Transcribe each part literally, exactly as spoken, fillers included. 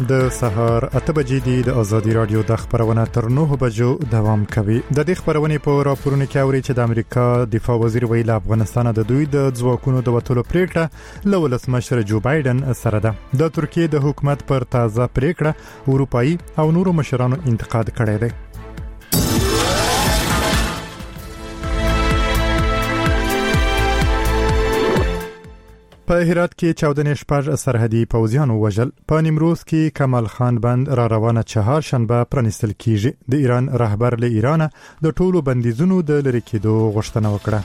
د سهار اته بجې دی د ازادي رادیو د خبرونه تر نو بجو دوام کوي. د دې خبرونه په راپورونو کې اوري چې د امریکا دفاع وزیر ویل افغانستان د دوی د ځواکونو د وټولو پریکړه له ولسمشر جو بایدن سره ده. د ترکیه د حکومت پر تازه پریکړه اروپאי او نورو مشرانو انتقاد کړی دی. په هرات کې چاودنې شپږ سرحدي پوځیان وژل. په نیمروز کې کمال خان بند را روانه چهار شنبه پرانیستل کیږي. د ایران رهبر له ایران د ټولو بندیزونو د لری کېدو غوښتنه وکړه.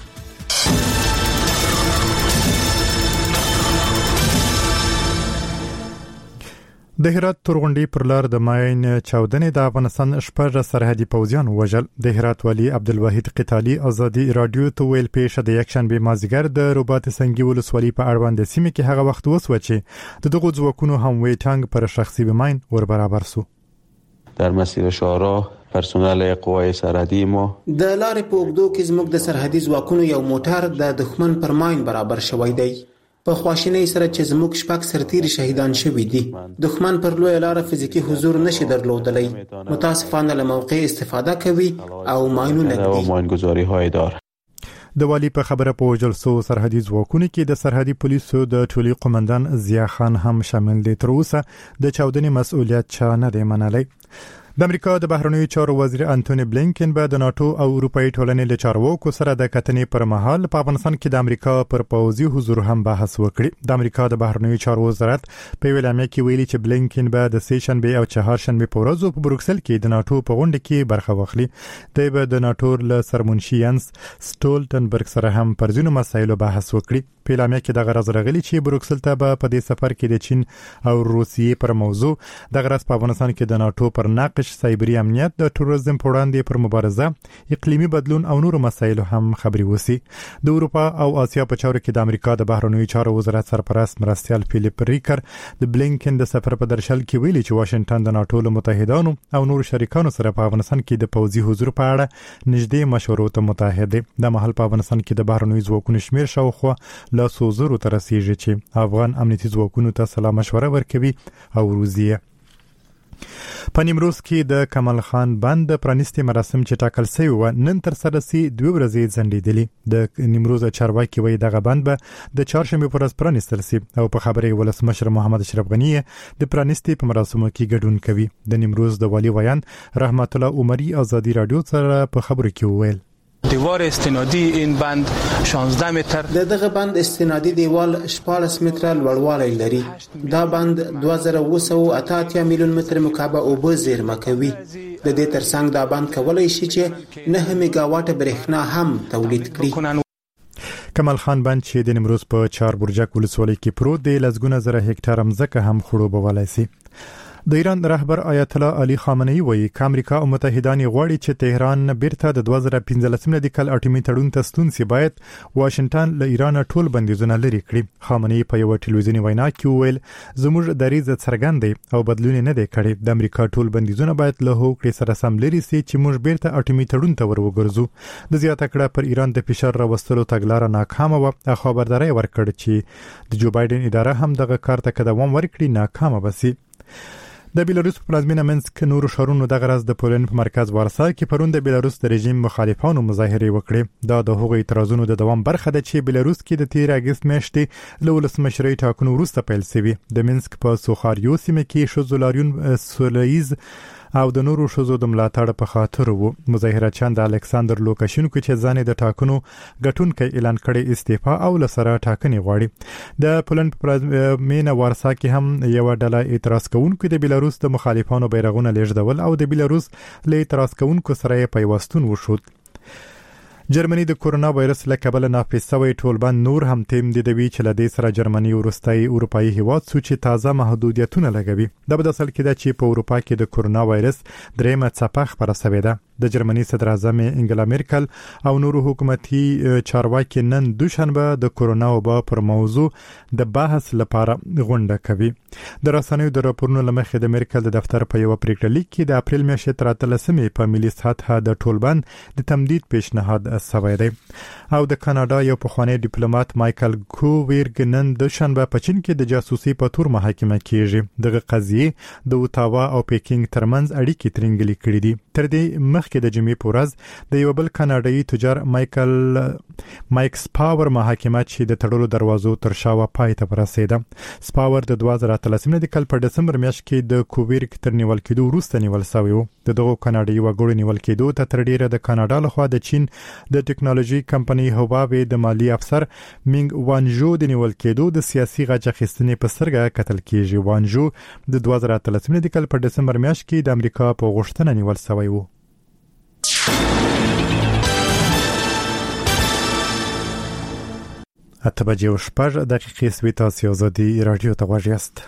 د هرات تورغونډي پر لار د ماین چاودنې د افغانستان شپږ سرحدي پوځیان وژل. د هرات والی عبدالواحد قتالي ازادي رادیو ته ویل پیښه د یک شنبه مازیګر د رباط سنگي ولسوالۍ په اړوند سیمه کې هغه وخت وسو چې د دغه ځواکونو هم وی ټانګ پر شخصي ماین ور برابر سو. در مسیر شورا پرسنل قوای سرحدی ما د لارې په اوږدو کې زموږ د سرحدي ځواکونو یو موټر د دښمن پر ماین برابر شوی دی. په خواشینۍ سره چې زموږ شپږ سرتیري شهیدان شوي دي. دښمن پر لوی لار فزیکی حضور نشي درلودلی. متاسفانه له موقع استفاده کوي او ماینونه کوي. ماینګذاری های دار. د والی په خبره په جلسو سرحدي ځواکونو کې د سرحدي پولیسو د ټولي قومندان ضیا خان هم شامل دي. تر اوسه د چاودنې مسؤلیت چا نه دی منلی. د امریکا د بهرنیو چارو وزیر انټونی بلینکن به د ناتو او اروپאי ټولنې له چارواکو سره د کتنې پر مهال په افغانستان کې د امریکا پر پوځي حضور هم بحث وکړي. د امریکا د بهرنیو چارو وزارت په ویلامه کې ویلي چې بلینکن به د سه شنبه او چهار شنبه په ورځو په بروکسل کې د ناتو په غونډه کې برخه واخلي. د به د ناتو له سرمنشي ینس سټولټنبرګ سره هم پر ځینو مسایلو بحث وکړي. په ویلامه کې د غرض راغلي چې بروکسل ته به په دې سفر کې د چین او روسیې پر موضوع د غرض په افغانستان کې د ناتو پر ناقش سایبری امنیت د تروریزم په وړاندې پر مبارزه اقلیمی بدلون او نورو مسایلو هم خبري وسی. د اروپا او آسیا په چارو کې د امریکا د بهرنیو چارو وزارت سرپرست مرستيال فلیپ ریکر د بلینکن د سفر په درشل کې ویلي چې واشنگټن د ناتو له متحدانو او نورو شریکانو سره په افغانستان کې د پوځي حضور په اړه نږدې مشورو ته متحد دي. د محل په افغانستان کې د بهرنیو ځواکونو شمیر شاوخوا لا سوزرو تر رسیږي چې افغان امنیتي ځواکونو ته سلا مشوره ورکوي او روزیه. په نیمروز کې د کمال خان بند پرانیستي مراسم چې ټاکل شوی و نن تر سره سي دوه ورځې ځنډېدلې. د نیمروز چارواکي وایي دغه بند به د چهارشنبه پر ورځ پرانیستل شي او په خبري ولسمشر محمد اشرف غنی د پرانیستي په مراسمو کې ګډون کوي. د نیمروز د والی ویان رحمت الله عمری ازادي رادیو سره په خبرو کې وویل دیوار استنادی این بند شانزده متر د دغه بند استنادی دیوال شپږ متره لوړوالی لري. دا بند دوه زره اوه سوه اته اتیا میلیون متر مکعب اوبه زیرمه کوي. د دې ترڅنګ دا بند کولای شي چې نه میگاواټ برېښنا هم تولید کړي. کمال خان بند چې د نیمروز په چار برجک ولسوالۍ کې پروت دی لزګونه زره هکټار مځکه هم خړوبولای شي. د ایران رهبر آیت الله علي خامنه‌ای وایي چې امریکا او متحدان غواړي چې تهران بیرته د دوه زره پنځلسم د کال اټومي تړون ته ستون سي. باید واشنگټن له ایران ټول بندیزونه لري کړي. خامنه‌ای په یو ټلویزیونی وینا کې وویل زموږ دریځ څرګند دی او بدلون نه دی کړی. د امریکا ټول بندیزونه باید له هوکړې سره سم لري سي چې موږ بیرته اټومي تړون ته وروګرځو. د زیاته کړه پر ایران د فشار راوستلو تګلارې ناکامه و. خبرداري ورکړه چې د جو بایدن اداره هم دغه کار ته قدم ورکړي ناکامه بسي. د بیلاروس په پلازمینه منسک نورو شهرونو د غرض د پولند په مرکز وارسا کې پرون د بیلاروس د رژیم مخالفانو مظاهره وکړې. دا د هغوی اعتراضونو د دوام برخه ده چې بیلاروس کې د تیر اگست میاشتې له ولسمشرۍ ټاکنو وروسته پیل شوی. د منسک په سوخاریو سیمه کې شوزولاریون سولایز او د نورو شوزو د ملاتړ په خاطر وو. مظاهرچیان د الکساندر لوکاشینکو چې ځان د ټاکنو ګټونکي اعلان کړي استعفا او لسره ټاکنې غواړي. د پولند په مینه وارسا کې هم یو ډله اعتراض کوونکو د بیلاروس د مخالفانو بیرغونه لېږدول او د بیلاروس له اعتراض کوونکو سره پیوستون وشود. جرمني د کورونا وایرس له کبله نافذ شوی ټولبند نور هم تیم د دوی چې لدې سره جرمني ورستای اروپאי هیواد سو چې تازه محدودیتونه لګوي. د بل اصل کې د چې په اروپا کې د کورونا وایرس درېمه څپه خبره شوې ده. د جرمني صدر اعظم انګلا میرکل او نورو حکومتي چارواکي نن دوشنبه د کورونا وبا پر موضوع د بحث لپاره غونډه کوي. د رسنیو د راپورونو لمخې د میرکل د دفتر په یو پریکړه لیک کې د اپریل میاشتې تر اتلسمې په ملي سطحه د ټولبند د تمدید پیشنهاد شوی دی. او د کاناډا یو پخوانی ډیپلوماټ مایکل کوویرګ نن دوشنبه په چین کې د جاسوسي په تور محاکمه کیږي. دغه قضیه د اوتاوا او پیکینګ ترمنځ اړیکې ترنګلې کړې دي. تر دې مخکې د جمعې په ورځ د یو بل کاناډایي تجار مایکل مایک سپاور محاکمه چې د تړلو دروازو تر شاوه پای ته ورسېده. سپاور د دوه زره اتلسمې کال په دسمبر میاشت کې د کوویرګ تر نیول کېدو وروسته نیول شوی و. د دغه کاناډایي وګړو نیول کېدو ته تر ډیره د کاناډا لخوا د چین د ټکنالوژي کمپنۍ هواوی د مالی افسر مینګ وانجو د نیول کېدو د سیاسي غچ اخیستنې په سترګه کتل کېږي. وانجو د دوه زره اتلسمې کال په دسمبر میاشت کې د امریکا په غوښتنه نیول شوی و. اته بجې او شپږ دقیقې سوي. تاسو آزادي رادیو ته غوږ یاست.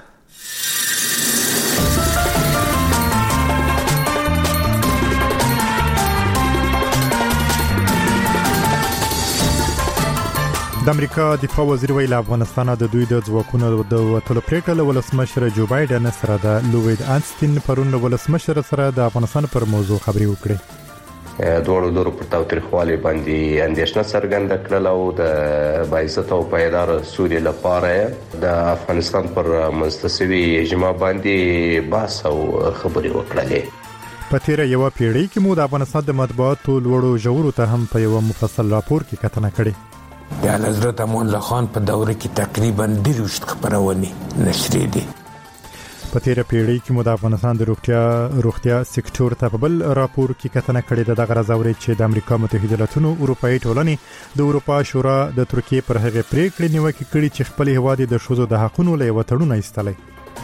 د امریکا دفاع وزیر ویل افغانستان د دوی د ځواکونو د وټلو پریکړه ولسمشر جو بایدن سره د لوید انستین پرون ولسمشر سره د افغانستان پر موضوع خبري وکړي. دوړو دورو پر تاوتریخوالي باندې اندیشنه څرګنده کړل او د بایزت او پایدار سولې لپاره د افغانستان پر مستسوي اجماع باندې بحث او خبري وکړلې. په تیر یو پیړۍ کې مو د افغانستان د مطبوعاتو لوړو ژورو ته هم په یو مفصل راپور کې کتنه کړې. د حضرت امان الله خان په دوره کې تقریبا ډېر خبرونه نشرې دي. په تیر پیړۍ کې مو د افغانستان د روغتیا روغتیا سکتور ته په بل راپور کې کتنه کړې. د غرضاوري چې د امریکا متحده ایالاتونو اروپאי ټولنې د اروپا شورا د ترکیه پر هغه پریکړې نیوکه کړې چې خپل هواد د شوزو د حقونو له وټړونه ایستلې.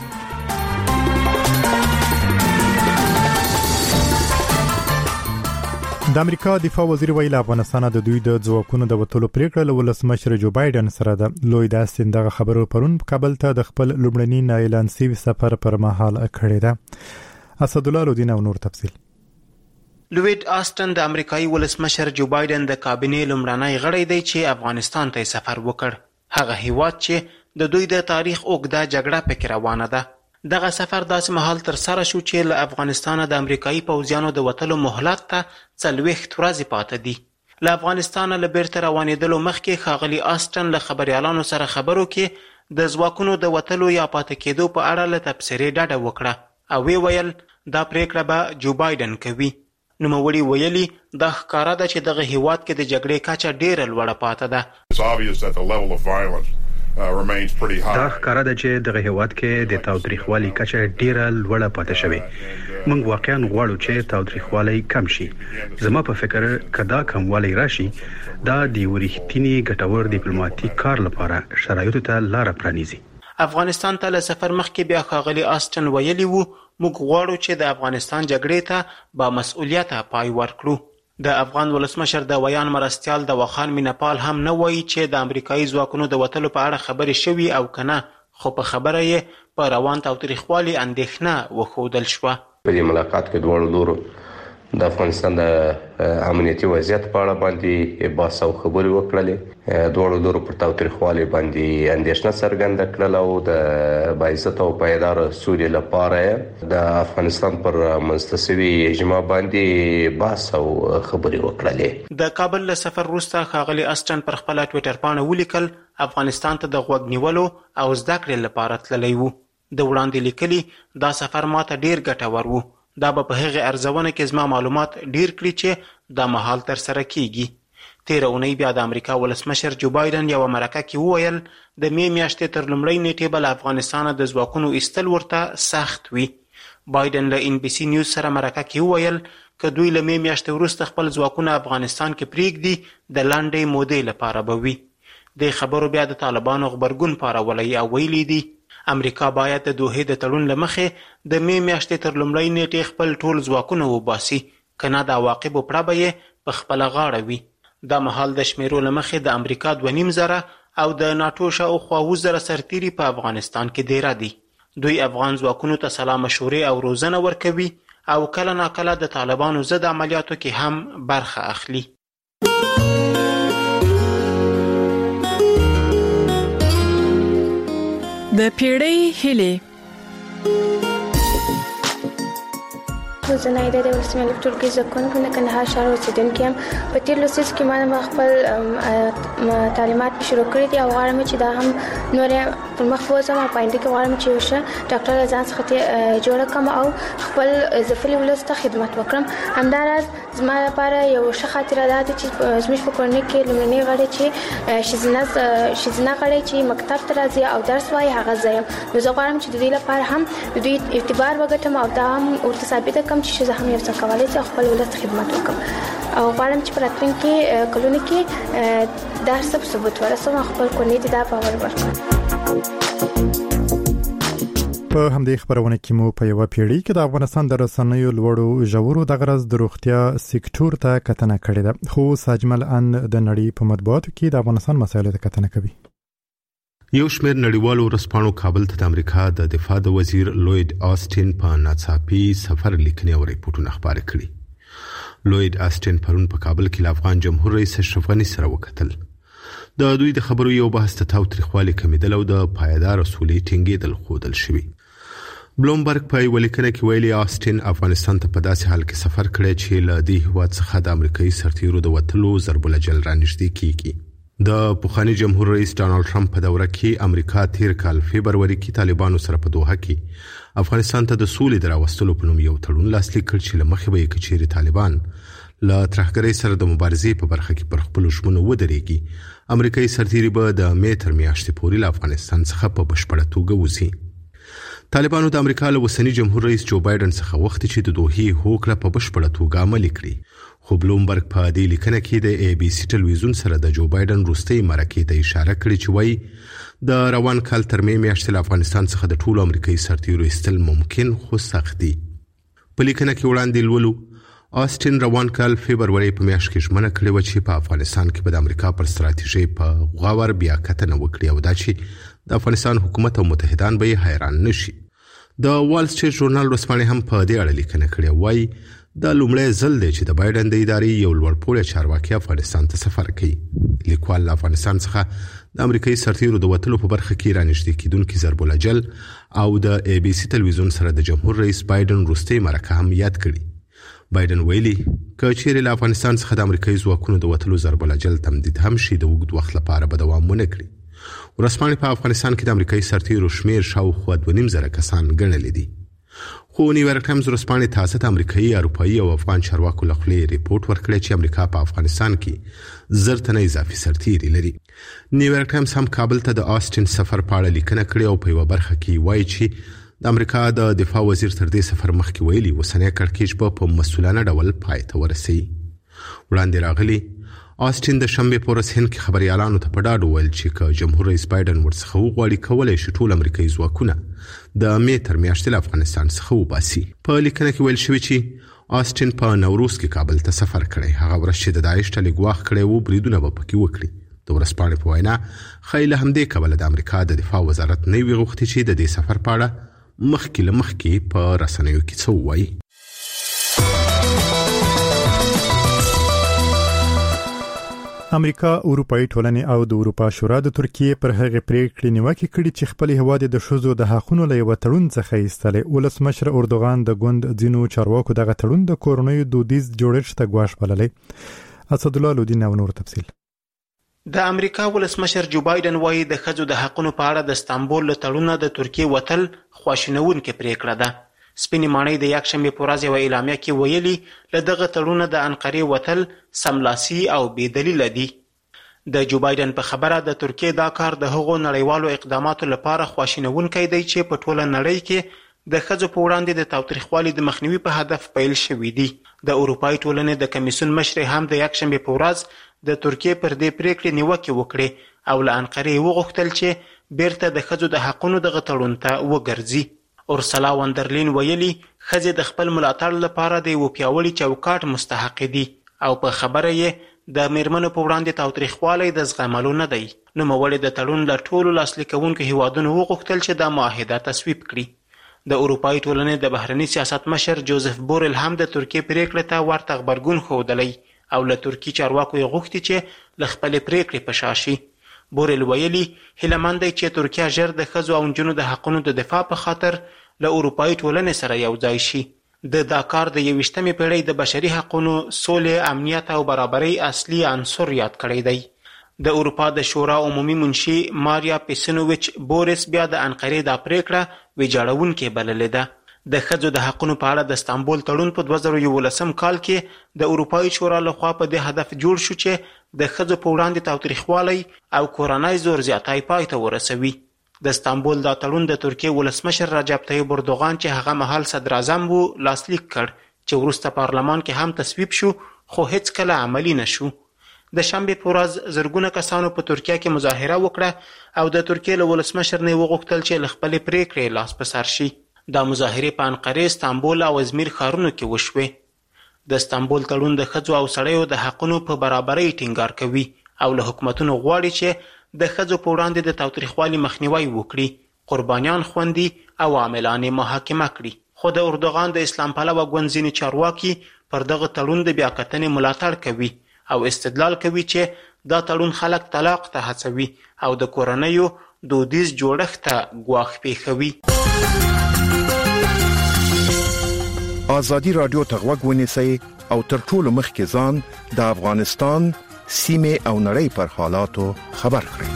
د امریکا دفاع وزیر ویل افغانستان د دوی د ځواکونو د وټولو پریکړه له ولسمشر جو بایدن سره د لوید انستین دغه خبرو پرون کابل ته د خپل لومړني نایلان سیوي سفر پر مهال کړی ده. اسد الله لودین او نور تفصیل. لوید انستین د امریکایي ولسمشر جو بایدن د کابینې لومړنی غړی دی چې افغانستان ته سفر وکړ. هغه هیواد چې د دوی د تاریخ اوږده جګړه پکې روانه ده. دغه سفر داسې مهال تر سره شو چې له افغانستان د امریکایي پوځیانو د وټلو مهلت ته څلوېښت ورځې پاتې دي. له افغانستان له بیرته روانېدلو مخکې ښاغلي انستین له خبريالانو سره خبرو کې د ځواکونو د وټلو یا پاتې کېدو په اړه له تبصرې ډډه وکړه او وی ویل دا پریکړه به جو بایدن کوي. نوموړي ویلي دا ښکاره ده چې دغه هیواد کې د جګړې کچه ډېره لوړه پاتې ده. دا ښکاره ده چې دغه هیواد کې د تاوتریخوالي کچه ډیره لوړه پاتې شوې. موږ واقعا غواړو چې تاوتریخوالي کم شي. زما په فکر کدا کموالی راشي دا د ورښتینی ګټور ډیپلوماټیک کار لپاره شرایطو ته لار پرانیزي. افغانستان ته له سفر مخکې بیا ښاغلي انستین ویلي وو موږ غواړو چې د افغانستان جګړې ته با مسؤلیت پای ورکړو. د افغان ولسمشر د ویان مرستیال د وخان مینپال هم نه وایي چې د امریکایي ځواکونو د وټلو په اړه خبرې شوي او کنه، خو په خبره یې په روان تاوتریخوالي اندېښنه وښودل شوه. په دې ملاقات کې دواړو لورو د افغانستان د امنیتي وضعیت په اړه باندې بحث او خبرې وکړلې. دواړو لورو پر تاوتریخوالي باندې اندېښنه څرګنده کړل او د باعثت او پایدار سولې لپاره د افغانستان پر مستسوي اجماع باندې بحث او خبرې وکړلې. د کابل له سفر وروسته ښاغلي انستین پر خپل ټویټر باندې ولیکل افغانستان ته د غوږ نیولو او زده کړې لپاره تللی وو. د وړاندې لیکلي دا سفر ماته ډیر ګټور وو. دا به په هغه ارزونه کې زما معلومات ډیر کړي چې دا مهال تر سره کیږي. تیر اونۍ بیا د امریکا ولسمشر جو بایدن یو مرکه کې وویل د می میاشتې تر لومړۍ نیټې به له افغانستان د ځواکونو ایستل ورته سخت وي. بایدن له ان بي سي نیوز سره مرکه کې وویل که دوی له می میاشتې وروسته خپل ځواکونه افغانستان کې پریږدي د لنډې مودې لپاره به وي. د خبرو بیا د طالبانو غبرګون پارولی او ویلي دي امریکا باید د دوحې د تړون له مخې د می میاشتې تر لومړۍ نیټې خپل ټول ځواکونه وباسي، کنه د عواقبو پړه به یې په خپله غاړه وي. دا مهال د شمیرو له مخې د امریکا دوه نیم زره او د ناټو شاوخوا اووه زره سرتیري په افغانستان کې دیره دي. دوی افغان ځواکونو ته سلا مشورې او روزنه ورکوي او کله ناکله د طالبانو ضد عملیاتو کې هم برخه اخلي. د پیړۍ هیلې. زه نایده د ولسمې ټولګي زده کوونکې د کندهار ښار اوسېدونکې یم. په تېر لوست کې ما خپل تعلیمات شروع کړي دي او غواړم چې دا هم نورې پر مخ بوځم او په آینده کې غواړم چې یو ښه ډاکټر له ځان څخه جوړه کړم او خپل اضافي ولس ته خدمت وکړم. همداراز زما لپاره یو ښه خاطره دا ده چې زموږ په کورنۍ کې لومړنۍ غړی چې ښځینه ښځینه غړی چې مکتب ته راځي او درس وایي هغه زه یم. نو زه غواړم چې د دوی لپاره هم د دوی اعتبار وګټم او دا هم ورته ثابته کړم چې ښځه هم یو څه کولی شي خپل ولس ته خدمت وکړم او غواړم چې په راتلونکي کلونو کې دا څه ثبوت ورسوم او خپل کورنۍ ته دا باور ورکړم. په همدې خبرونه کې مو په یو پیړۍ کې د افغانستان د رسنیو لوړو ژورو د غرض د روغتیا سکتور ته کتنه کړې ده، خو ساجمل ان د نړۍ په مطبوعاتو کې د افغانستان مسایلو ته کتنه کوي. یو شمېر نړیوالو ورځپاڼو کابل ته د امریکا د دفاع د وزیر لوید آسټین په ناڅاپي سفر لیکنې او ریپورتونه خپاره کړي. لوید آسټین پرون په کابل کې له افغان جمهور رئیس اشرف غني سره وکتل. د دوی د خبرو یو بحث ته تاوتریخوالي کمیدل او د پایدار سولې ټینګېدل ښودل شوي. بلومبرګ په یوه لیکنه کې ویلي آسټین افغانستان ته په داسې حال کې سفر کړی چې له دې هېواد څخه د امریکایي سرتیرو د وتلو ضرب الجل رانږدې کیږي. د پخواني جمهور رئیس ډانلډ ټرمپ په دوره کې امریکا تیر کال فبرवरी کې طالبانو سره په دوحه کې افغانستان ته د سولې د راوستلو په نوم یو تړون لاسلیک کړ چې له مخې به یې که چیرې طالبان له ترهګرۍ سره د مبارزې په برخه کې پر خپلو ژمنو ودرېږي، امریکایي سرتیري به د مې تر میاشتې پورې له افغانستان څخه په بشپړه توګه وځي. طالبانو د امریکا له اوسني جمهور رئیس جو بایدن څخه غوښتي چې د دوحې هوکړه په بشپړه توګه عملي کړي، خو بلومبرګ په دې لیکنه کې د ای بي سي ټلویزیون سره د جو بایدن وروستۍ مرکې ته اشاره کړې چې وایي د روان کال تر مې میاشتې له افغانستان څخه د ټولو امریکایي سرتیرو ایستل ممکن خو سخت دي. په لیکنه کې وړاندې لولو آسټین روان کال فبرवरी په میاشت کې ژمنه کړې وه چې په افغانستان کې به د امریکا پر ستراتیژۍ په غور بیا کتنه وکړي او دا چې د افغانستان حکومت او متحدان به یې حیران نشي. د وال سټریټ ژورنال ورځپاڼې هم په دې اړه لیکنه کړې، وایي دا لومړی ځل دی چې د بایدن د ادارې یو لوړپوړی چارواکي افغانستان ته سفر کوي. لیکوال له افغانستان څخه د امریکایي سرتیرو د وتلو په برخه کې رانږدې کیدونکي ضرب الجل او د ای بي سي ټلویزیون سره د جمهور رئیس بایدن وروستۍ مرکه هم یاد کړي. بایدن ویلي که چیرې له افغانستان څخه د امریکایي ځواکونو د وتلو ضرب الجل تمدید هم شي د اوږد وخت لپاره به دوام ونه کړي. ورځپاڼې په افغانستان کې د امریکایي سرتیرو شمېر شاوخوا دوه نیم زره کسان ګڼلي دي. خو نیویارک ټایمز ورځپاڼې تازه د امریکایي، اروپایي او افغان چارواکو له خولې ریپورت ورکړی چې امریکا په افغانستان کې زر تنه اضافي سرتیري لري. نیویارک ټایمز هم کابل ته د آسټین سفر په اړه لیکنه کړې او په یوه برخه کې وایي چې د امریکا د دفاع وزیر تر دې سفر مخکې ویلي اوسنی کړکېچ به په مسؤلانه ډول پای ته ورسوي. وړاندې راغلي آسټین د شنبې په ورځ هند کې خبریالانو ته په ډاډ وویل چې که جمهور رئیس بایدن ورڅخه وغواړي کولی شي ټول امریکایي ځواکونه د مې تر میاشتې له افغانستان څخه وباسي. په لیکنه کې ویل شوي چې آسټین په نوروز کې کابل ته سفر کړی، هغه ورځ چې د داعش ډلې ګواښ کړی و بریدونه به پکې وکړي. د ورځپاڼې په وینا ښایي له همدې کبله د امریکا د دفاع وزارت نه وي غوښتي چې د دې سفر په اړه مخکې له مخکې په رسنیو کې څه ووایي. امریکا، اروپאי ټولنې او د اروپا شورا د ترکیه پر هغه پریکړې نیوکه کړې چې خپل هیواد د ښځو د حقوقو له یو تړون څخه ایستلې. ولسمشر اردوغان د ګوند ځینو چارواکو دغه تړون د کورنیو دودیز جوړښت ته ګواښ بللی. اسدالله لودین او نور تفصیل. د امریکا ولسمشر جو بایدن وایي د ښځو د حقوقو په اړه د استانبول له تړونه د ترکیه وتل خواشینونکې پریکړه ده. سپینې ماڼۍ د یکشنبې په ورځ یوه اعلامیه کې ویلي له دغه تړونه د انقرې وتل سملاسي او بې دلیله دي. د جو بایدن په خبره د ترکیه دا کار د هغو نړیوالو اقداماتو لپاره خواشینونکی دی چې په ټوله نړۍ کې د ښځو په وړاندې د تاوتریخوالي د مخنیوي په هدف پیل شوي دي. د اروپایي ټولنې د کمیسیون مشرې هم د یکشنبې په ورځ د ترکیه پر دې پریکړې نیوکې وکړې او له انقرې وغوښتل چې بیرته د ښځو د حقونو دغه تړون ته وګرځي. اورسلا وندرلین ویلي ښځې د خپل ملاتړ لپاره د یو پیاوړي چوکاټ مستحق دي او په خبره یې د میرمنو په وړاندې تاوتریخوالی د زغملو نه دی. نوموړي د تړون له ټولو لاسلیک کوونکو هیوادونو وغوښتل چې دا معاهده تصویب کړي. د اروپایي ټولنې د بهرني سیاست مشر جوزف بورل هم د ترکیې پریکړې ته ورته غبرګون ښودلی او له ترکي چارواکو یې غوښتي چې له خپلې پریکړې په شا شي. بورل ویلي هیلهمند دی چې ترکیه ژر د ښځو او نجونو د حقونو د دفاع په خاطر له اروپایي ټولنې سره یو ځای شي. د دا کار د یویشتمې پیړۍ د بشري حقونو، سولې، امنیت او برابرۍ اصلي عنصر یاد کړی دی. د اروپا د شورا عمومي منشي ماریا پیسنوویچ بوریس بیا د انقرې دا پریکړه ویجاړونکې بللې ده. د ښځو د حقونو په اړه د استانبول تړون په دوه زره یولسم کال کې د اروپایي شورا لخوا په دې هدف جوړ شو چې د ښځو په وړاندې تاوتریخوالی او کورنی زور زیاتی پای ته ورسوي. د استانبول دا تړون د ترکیې ولسمشر رجب طیب اردوغان چې هغه مهال صدر اعظم و لاسلیک کړ، چې وروسته پارلمان کې هم تصویب شو خو هیڅ کله عملی نشو. د شنبې په ورځ زرګونه کسانو په ترکیه کې مظاهره وکړه او د ترکیې له ولسمشر نه وغوښتل چې له خپلې پریکړې لاس په سر شي. دا مظاهرې په انقرې، استانبول او ازمیر ښارونو کې وشوې. د استانبول تړون د ښځو او سړیو د حقونو په برابرۍ ټینګار کوي او له حکومتونو غواړي چې د ښځو په وړاندې د تاوتریخوالي مخنیوی وکړي، قربانیان خوندي او عاملان یې محاکمه کړي. خو د اردوغان د اسلام پلوه ګوند ځینې چارواکي پر دغه تړون د بیاکتنې ملاتړ کوي او استدلال کوي چې دا تړون خلک طلاق ته هڅوي او د کورنیو دودیز جوړښت ته ګواښ پیښوي. آزادی رادیو ته غوږ ونیسئ او تر ټولو مخکې ځان د افغانستان سیمې او نړۍ پر حالاتو خبر کړئ.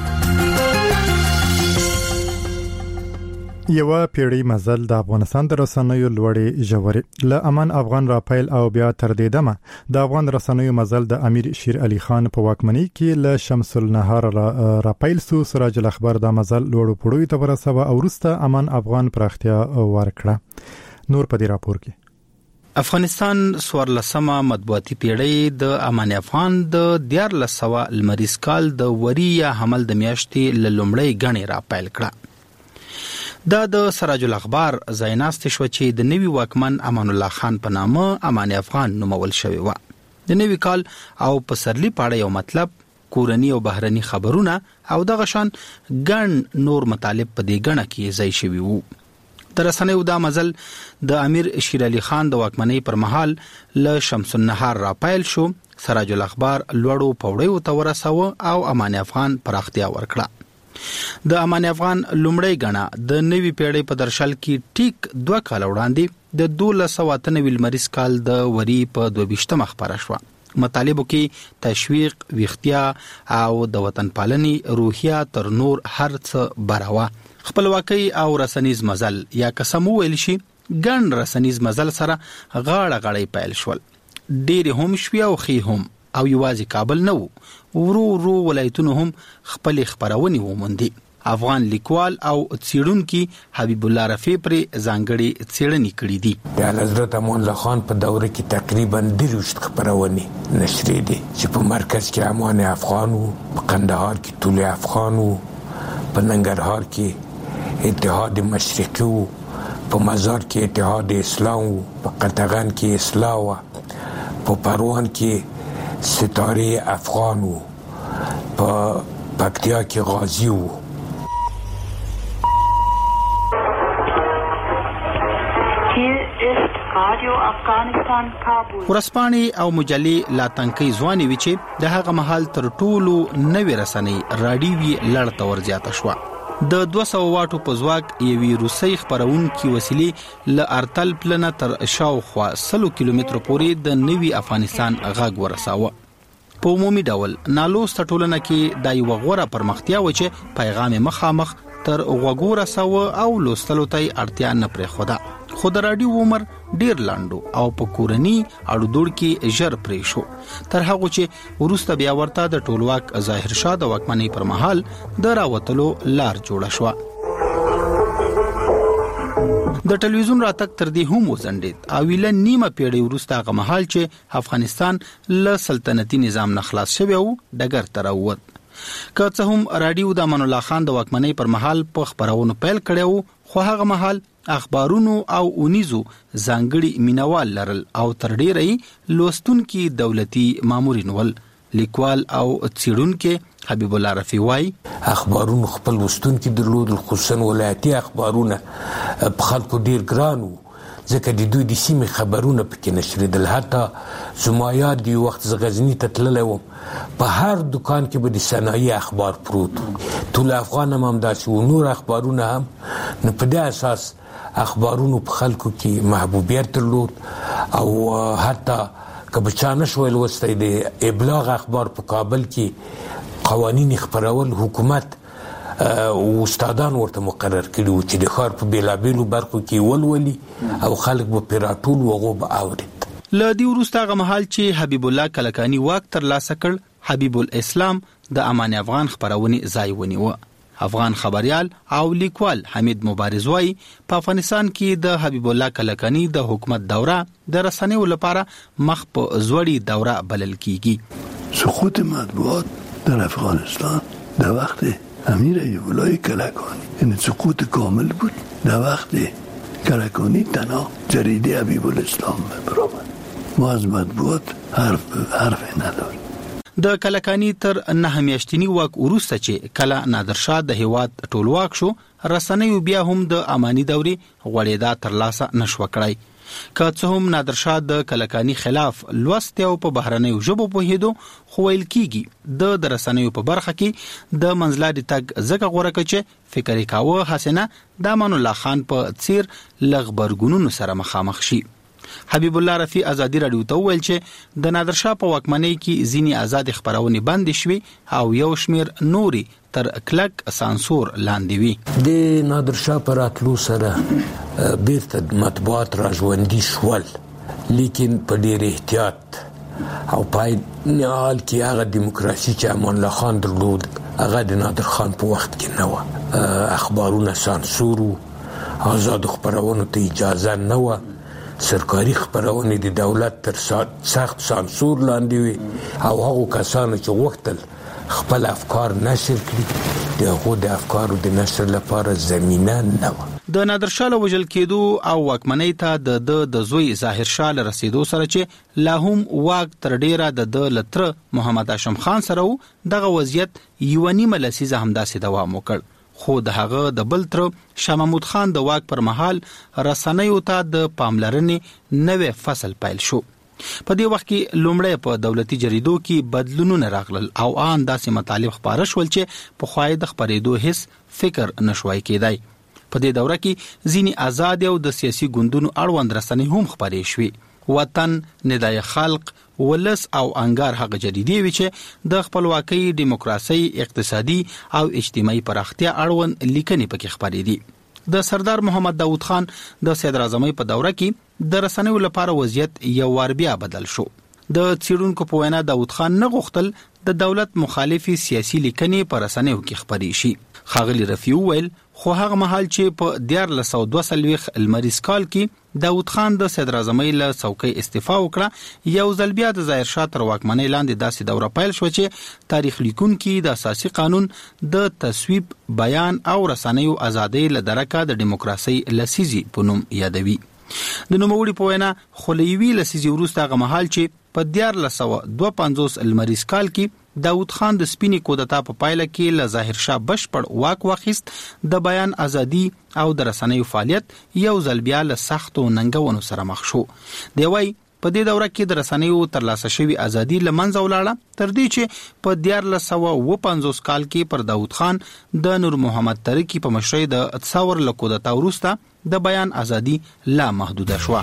یو پیړۍ مزل د افغانستان د رسنیو لوړې ژورې له امان افغان راپیل او بیا تر دې دمه د افغان رسنیو مزل د امیر شیر علي خان په واکمنۍ کې له شمس النهار راپیل سو. سراج الاخبار د مزل لوړو پړوي ته ورسوه او وروسته امان افغان پراختیا ورکړه. نور په دې راپور کې افغانستان سوارلسمه مطبوعاتي پیړۍ د امان افغان د دیارلس سوه لمریز کال د وري یا حمل د میاشتې له لومړۍ ګڼې راپیل کړه. دا د سراج الاخبار ځایناستې شوه چې د نوي واکمن امان الله خان په نامه امان افغان نومول شوی و. د نوي کال او پسرلي په اړه یو مطلب، کورني او بهرني خبرونه او دغه شان ګڼ نور مطالب په دې ګڼه کې ځای شوي وو. د رسنیو دا مزل د امیر شیر علي خان د واکمنۍ پر مهال له شمس النهار راپیل شو. سراج الاخبار لوړو پوړیو ته ورسوه او امان افغان پراختیا ورکړه. د امان افغان لومړی ګڼه د نوي پیړۍ په درشل کې ټیک دوه کال وړاندې د دولس سوه اته نوي لمریز کال د وري په دوه ویشتمه خپره شوه. مطالبو کې تشویق، ویښتیا او د وطن پالنې روحیه تر نور هر څه براوه. خپلواکۍ او رسنیز مزل یا قسم ویل شي ګڼ رسنیز مزل سره غاړه غړی پیل شول. ډېرې هم شوي او ښې هم، او یوازې کابل نه وو، ورو ورو ولایتونو هم خپلې خپرونې وموندې. افغان لیکوال او څېړونکي حبیب الله رفیع پرې ځانګړې څېړنې کړې دي. د حضرت امان الله خان په دوره کې تقریبا دېرشت خپرونې نشرې دي چې په مرکز کې امان افغان وو، په قندهار کې طول افغان وو، په ننګرهار کې اتحاد مشرقي وو، په مزار کې اتحاد اسلام وو، په قطغن کې اصلاح وو، په پروان کې ستاره افغان وو، په پکتیا کې غازی وو. ورسپانې او مجلې لا تنکۍ ځوانې وي چې د هغه مهال تر ټولو نوې رسنۍ راډیوي لړ ته ورزیاته شوه. د دوه سوه واټو په ځواک یوې روسۍ خپرونکې وسیلې له ارتل پلنه تر شاوخوا سلو کیلومترو پورې د نوي افغانستان غږ ورساوه. په عمومي ډول نالوسته ټولنه کې دا یوه غوره پرمختیا و چې پیغام یې مخامخ تر غوږو رساوه او لوستلو ته یې اړتیا نه پرېښوده. خو د راډیو عمر ډیر لاندو او په کورني اړو دوړ کې ژر پرې شو، تر هغه چې وروسته بیا ورته د ټولواک ظاهر شاه د واکمنۍ پر مهال د راوتلو لار جوړه شوه. د ټلویزیون راتګ تر دې هم وځنډید او له نیمه پیړۍ وروسته هغه مهال چې افغانستان له سلطنتي نظام نه خلاص شوی و ډګر ته راووت. که څه هم راډیو د امان الله خان د واکمنۍ پر مهال په خپرونو پیل کړی و، خو هغه مهال اخبارونو او اونیزو ځانګړي مینوال لرل او تر ډیره لوستونکي دولتي مامورین ول. لیکوال او څېړونکي حبیب الله رفیع وای اخبارونو خپل وستونکي درلود، خصوصا ولایتي اخبارونه په خلکو ډیر ګران وو ځکه د دوی د سیمې خبرونه پکې نشریدل. حتی زما یاد دی وخت زه غزني ته تللی وم، په هر دکان کې به د صنایع اخبار پروت ټول افغان هم همداسې و، نور اخبارونه هم. نو په دې اساس اخبارونو په خلکو کې محبوبیت درلود او حتی که به چا نشوی لوستی د ابلاغ اخبار په کابل کې قوانین خپرول حکومت او استادان ورته مقرر کړي وو چې د ښار په بېلابېلو برخو کې ولولي او خلک به پرې راټول و، هغو به اورېد. له دې وروسته هغه مهال چې حبیب الله کلکاني واک ترلاسه کړ، حبیب الاسلام د امان افغان خپرونې ځای ونیوه. افغان خبریال او لیکوال حمید مبارز وایي په افغانستان کې د حبیب الله کلکاني د حکومت دوره د رسنیو لپاره مخ په زوړی دوره بلل کیږي. سقوط مطبوعات در افغانستان در وقت امیر ایوب الله کلکانی یعنی سقوط کامل بود. در وقت کلکانی تنها جریده حبیب الاسلام برآمد. ما از مطبوعات حرف حرف نداریم. د کلکانی تر نه میاشتنی واک وروسته چې کله نادرشاه د هیواد ټولواک شو، رسنیو بیا هم د امانی دوري غوړېدا ترلاسه نشو کړای. که څه هم نادرشاه د کلکانی خلاف لوست او په بهرنیو ژبو پوهېدو، خو ویل کیږي د رسنیو په برخه کې د منځلاري تګ ځکه غوره کړ چې فکر یې کاوه حسنه د امان الله خان په څیر لغبرګونونو سره مخامخ شي. حبیب الله رفیع ازادي رادیو ته ویل چې د نادرشاه په واکمنۍ کې ځینې آزاد خبرونه بند شوي او یو شمیر نوري تر کلک سانسور لاندې وي. د نادرشاه پر اتلو سره بیرته مطبوعات راژوندي شول، لیکن په ډیر احتیاط او پای نهال کې هغه دیموکراسي چې امان الله خان درلود هغه د نادر خان په وخت کې نه و. اخبارونه سانسور و، آزاد خبرونو ته اجازه نه و، سرکاري خبرونه د دولت تر سخت سانسور لاندې وي او هغو کسانو چې غوښتل خپل افکار نشر کړي د هغو د افکارو د نشر لپاره زمینه نه و. د نادرشاه له وژل کېدو او واکمنۍ ته د د د زوی ظاهر شاه له رسیدو سره چې لا هم واک تر ډیره د د لتر محمد هاشم خان سره و، دغه وضعیت یوه نیمه لسیزه همداسې دوام وکړ. خو د هغه د بل تر شاه محمود خان د واک پر مهال رسنیو ته د پاملرنې نوې فصل پیل شو. په دې وخت کې لومړی په دولتي جریدو کې بدلونونه راغلل او ان داسې مطالب خبره شول چې په خوای د خبرېدو هیڅ فکر نشوي کېدای. په دې دوره کې ځینی آزاد او د سیاسي ګوندونو اړوند رسنۍ هم خبرې شوې. وطن، ندای خلق، ولس او انګار هغه جریدې وی چې د خپلواکۍ، دیموکراسي، اقتصادي او اجتماعي پراختیا اړوند لیکنې پکې خبرې دي. د سردار محمد داود خان د صدر اعظمۍ په دوره کې د رسنیو لپاره وضعیت یو وار بیا بدل شو. د څېړونکو په وینا داود خان نه غوښتل د دولت مخالفي سیاسي لیکنې په رسنیو کې خبرې شي. ښاغلي رفیع ویل خو هغه مهال چې په دیارلس سوه دوه څلوېښت لمریز کال کې داود خان د صدر اعظمۍ له څوکۍ استعفا وکړه، یو ځل بیا د ظاهر شاه تر واکمنۍ لاندې داسې دوره پیل شوه چې تاریخ لیکونکي د اساسي قانون د تصویب، بیان او رسنیو ازادۍ له درکه د دیموکراسۍ لسیزې په نوم یادوي. د نوموړي په وینا خو له یوې لسیزې وروسته هغه مهال چې په دیارلس سوه دوه پنځوس لمریز کال کې داود خان د سپینې کودتا په پایله کې له ظاهر شاه بشپړ واک واخیست، د بیان ازادي او د رسنیو فعالیت یو ځل بیا له سختو ننګونو سره مخ شو. دی وايي په دې دوره کې د رسنیو ترلاسه شوی ازادي له منځه ولاړه، تر دې چې په دیارلس سوه اووه پنځوس کال کې پر داود خان د نور محمد ترکی په مشرۍ د تصور له کودتا وروسته د بیان ازادي لا محدوده شوه.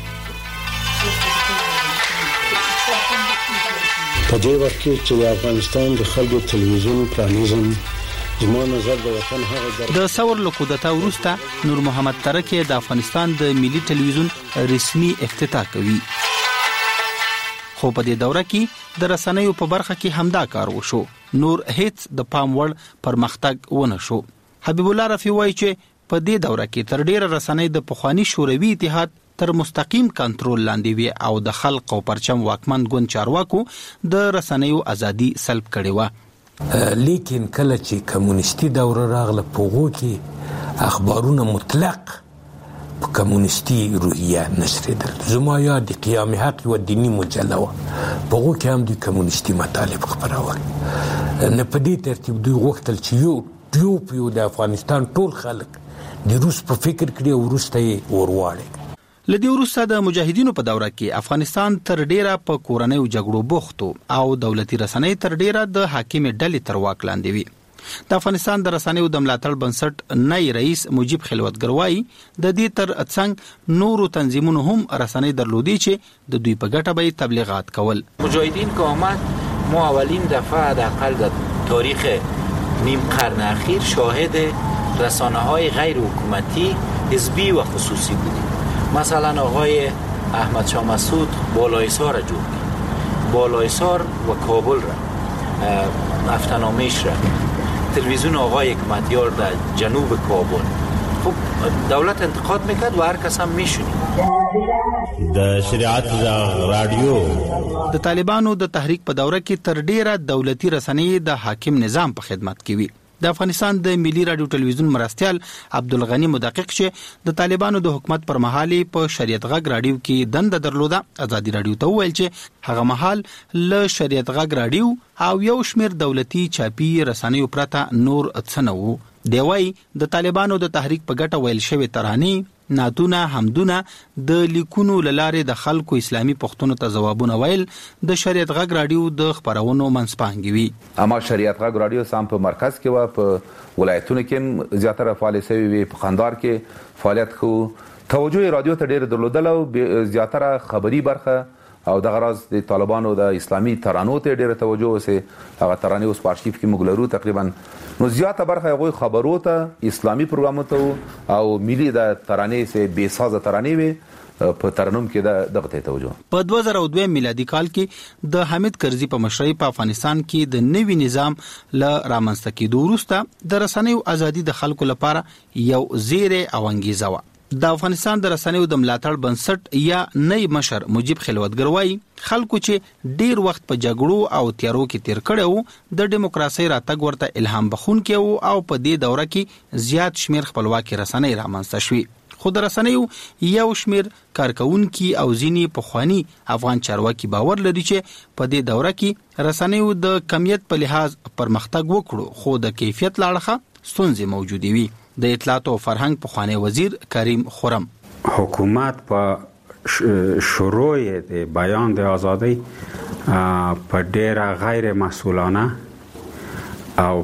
په دې وخت کې چې د افغانستان د خلکو تلویزیون پرانیزم زما نظر د وطن هغه د ثور له کودتا وروسته نور محمد ترکی د افغانستان د ملي تلویزیون رسمي افتتاح کوي. خو په دې دوره کې د رسنیو په برخه کې همدا کار وشو، نور هیڅ د پام وړ پرمختګ ونه شو. حبیب الله رفیع وایي چې په دې دوره کې تر ډیره رسنۍ د پخوانی شوروي اتحاد تر مستقیم کنټرول لاندې وي او د خلق او پرچم واکمن ګوند چارواکو د رسنیو ازادي سلب کړې و. لیکن کله چې کمونیستي دوره راغله په هغو کې اخبارونه مطلق په کمونیستي روحیه نشریدل. زما یاد د قیام حق یوه دیني مجله وه، په هغو کې هم د کمونیستي مطالب خپرول. نه په دې ترتیب دوی غوښتل چې یو یو پیو د افغانستان ټول خلک د روس په فکر کړي او روس ته یې ورواړي. لدی وروسته د مجاهدینو په دوره کې افغانستان تر ډیره په کورنیو جګړو بوختو او دولتي رسنۍ تر ډیره د حاکم ډلې تر واک لاندې وي. د افغانستان د رسنیو د ملاتړ بنسټ نای رئیس مجيب خلوتګر وایي د دې تر څنګ نورو تنظیمونو هم رسنۍ درلودي چې د دوی په ګټه به تبلیغات کول. مجاهدین که آمد ما اولین دفعه حداقل در تاریخ نیم قرن اخیر شاهد رسانه‌های غیر حکومتی حزبی و خصوصی بودیم. مثلا آقای احمد شاه مسعود بالایسار را جور کرد، بالایسار و کابل را هفته‌نامه‌اش را، تلویزیون آقای حکمتیار در جنوب کابل. خب دولت انتقاد میکرد و هر کس هم میشونی. د شریعت رادیو د طالبانو د تحریک په دوره کې تر ډیره دولتي رسنۍ د حاکم نظام په خدمت کې وي. د افغانستان د ملي رادیو ټلویزیون مرستیال عبدالغنی مدقق چې د طالبانو د حکومت پر مهال په شریعت غږ رادیو کې دنده درلوده ازادي رادیو ته ویل چې هغه مهال له شریعت غږ رادیو او یو شمیر دولتي چاپی رسنیو پرته نور څه نه وو. دی وايي د طالبانو د تحریک په ګټه ویل شوی ترانې ناتونه همدونه د لیکونو لاره د خلکو اسلامي پښتنو ته جوابونه ویل د شریعت غږ رادیو د خبرونو منځپانګي وي. اما شریعت غږ رادیو سم په مرکز کې و، په ولایتونو کې زیاتره فعالیت وی، په خندار کې فعالیت خو توجه رادیو ته ډیر درلودل او زیاتره خبري برخه او د غراض د طالبانو د اسلامي ترانو ته ډیره توجه وسه. هغه ترانې اوس په ارشیف کې مګلرو تقریبا نو زیاته برخه هغه خبرو ته اسلامي پروګرام ته او ملي د ترانې سه بے ساز ترانې وي په ترنم کې د دغه توجه. په دوه زره دوه میلادي کال کې د حامد کرزي په مشرۍ په افغانستان کې د نوي نظام ل رامنځته کېدو وروسته د رسنیو ازادي د خلکو لپاره یو زیره او انګیزه و. د افغانستان د رسنیو د ملاتړ بنسټ یا نئی مشر مجيب خلوتګر وایي خلکو چې ډیر وخت په جګړو او تیارو کې تیر کړو د دیموکراسي راتګ ورته الهام بخښونکی وو او په دې دوره کې زیات شمیر خپلواکي رسنۍ رامنځته شوې. خو د رسنیو یو شمیر کارکونکي او ځینی پخوانی افغان چارواکي باور لري چې په دې دوره کې رسنیو د کمیت په لحاظ پرمختګ وکړو خو د کیفیت لاړه ستونزې موجودې وي. د اطلاعات او فرهنګ پخوانی وزیر کریم خرم حکومت په شروع د بیان د ازادۍ په ډیره غیر مسئولانه او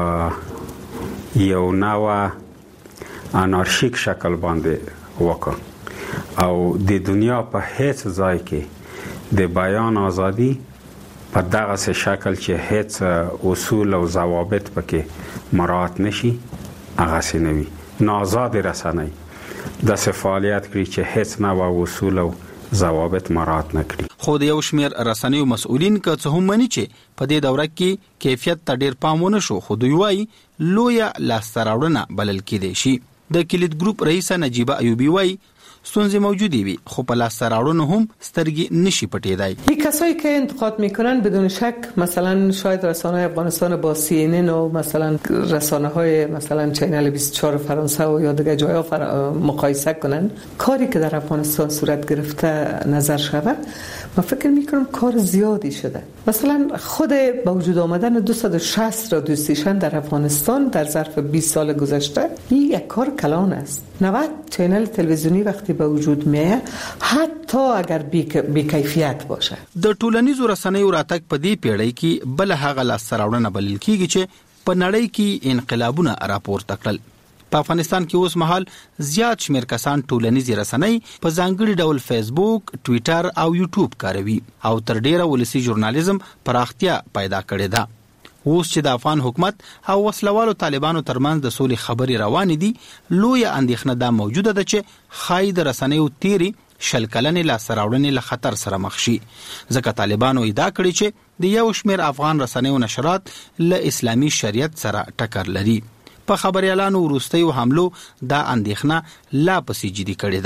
په یو نوع انارشیک شکل باندې وکړ او د دنیا په هیڅ ځای کې د بیان ازادي په دغه شکل چې هیڅ اصول او ضوابط پکې مراعات نشي هغه سينوي نازاد رسنۍ د فعالیت کړی چې هیڅ نه و اصول او ضوابط مراعات نکړي. خو د یو شمیر رسنیو مسؤلین که څه هم مني چې په دې دوره کې کیفیت ته ډیر پام ونه شو خو دوی وايي لویه لاستراوړنه بلل کېدای شي. د کلید ګروپ رئیس نجیبه ایوبی وايي ستونزې موجودی وي خو په لاس سراړونو هم سترګې نشي پټېدای. این کسایی که انتقاد میکنن بدون شک مثلا شاید رسانه‌های افغانستان با سی ان ان و مثلا رسانه‌های مثلا چینل بیست و چهار فرانسه و یا دیگه جاها فر... مقایسه کنن کاری که در افغانستان صورت گرفته نظر شود من فکر میکنم کار زیادی شده. مثلا خود با وجود آمدن دویست و شصت رادیو استیشن در افغانستان در ظرف بیست سال گذشته این یک کار کلان است. نود چینل تلویزیونی وقتی به وجود میاد حتی اگر بی کیفیت باشه. د ټولنیزو رسنیو راتګ په دې پیړۍ کې بل هغه لاس سراوړنه بلل کیږي چې په نړۍ کې انقلابونه راپورته کړل. په افغانستان کې اوس مهال زیات شمیر کسان ټولنیزې رسنۍ په ځانګړي ډول فیسبوک، ټوئیټر او یوټیوب کاروي او تر ډیره ولسی ژورنالیزم پراختیا پیدا کړې ده. اوس چې د افغان حکومت او وسلوالو طالبانو ترمنځ د سولې خبرې روانې دي لوی اندېښنه دا موجوده ده چې خای د رسنیو تیری شل کلنې لا سراوړنې له خطر سره مخ شي ځکه طالبانو ادعا کړې چې د یو شمیر افغان رسنیو نشرات له اسلامي شریعت سره ټکر لري. په خبريالانو وروستیو حملو دا اندېښنه لا پسې جدي کړې ده.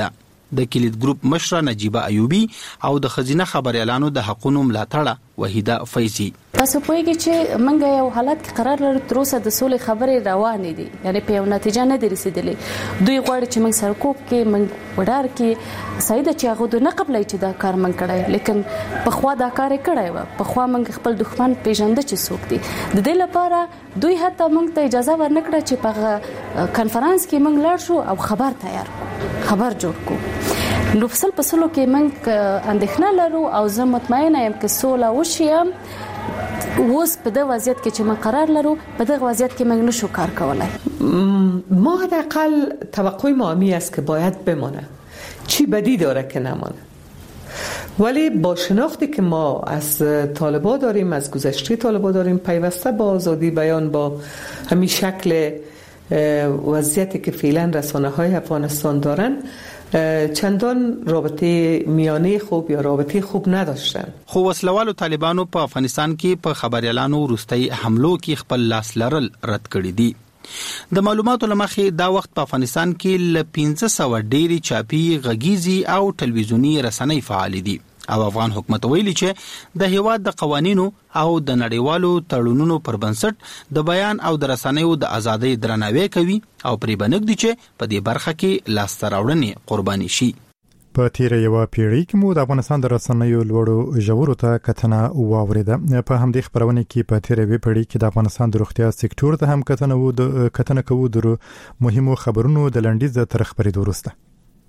د کلید ګروپ مشره نجيبه ایوبی او د خزینه خبر اعلانو د حقونو ملاتړه وحیده فیضی. تاسو پوهیږئ چې موږ یو حالت کې قرار لرو تر اوسه د سولې خبرې روانې دي، یعنی په یو نتیجه نه دي رسیدلې. دوی غواړي چې موږ سرکوب کې موږ وډار کې سید چې هغه د نه قبلې چې دا کار موږ کړی، لیکن په خوا دا کار کړی و، په خوا موږ خپل دښمن پیژنده چې څوک دي. د دې لپاره دوی حتی موږ ته اجازه ورنکړه چې په کانفرنس کې موږ لاړ شو او خبر تیار کو، خبر جوړ کو. نو فصل په سلو کې موږ اندېښنه لرو او زه مطمئنه یم چې سوله وشي. اوس په دغه وضعیت کې چې موږ قرار لرو، په دغه وضعیت کې موږ نشو کار کولای. ما حداقل توقع ما می است که باید بمانه. چی بدی داره که نمانه. ولی با شناختی که ما از طالبان داریم، از گذشته طالبان داریم، پیوسته با آزادی بیان، با همین شکل وضعیتی که فعلا رسانه های افغانستان دارن، چندان رابطه میانه خوب یا رابطه خوب نداشتن. خو وسلوالو طالبانو په افغانستان کې په خبر اعلانو وروستي حملو کې خپل لاس لرل رد کړی دي. د معلوماتو لمخې دا وخت په افغانستان کې ل پنځه سوه ډېری چاپی غږیزي او ټلویزیونی رسنۍ فعال دي او افغان حکومت ویلي چې د هیواد د قوانینو او د نړیوالو تړونونو پر بنسټ د بیان او د رسنیو د ازادۍ درناوی کوي او پرې بنګدي چې په دې برخه کې لاس تراوړنې قرباني شي. په تیر یو پیړۍ کې مو د افغانستان د رسنیو لوړو ژورو ته کتنه واوریده. په همدې خبرونه کې په تیر یو پیړۍ کې د افغانستان د روغتیا سکتور ته هم کتنه وو د کتنه کوو د مهمو خبرونو د لنډیز تر خبرېدو وروسته.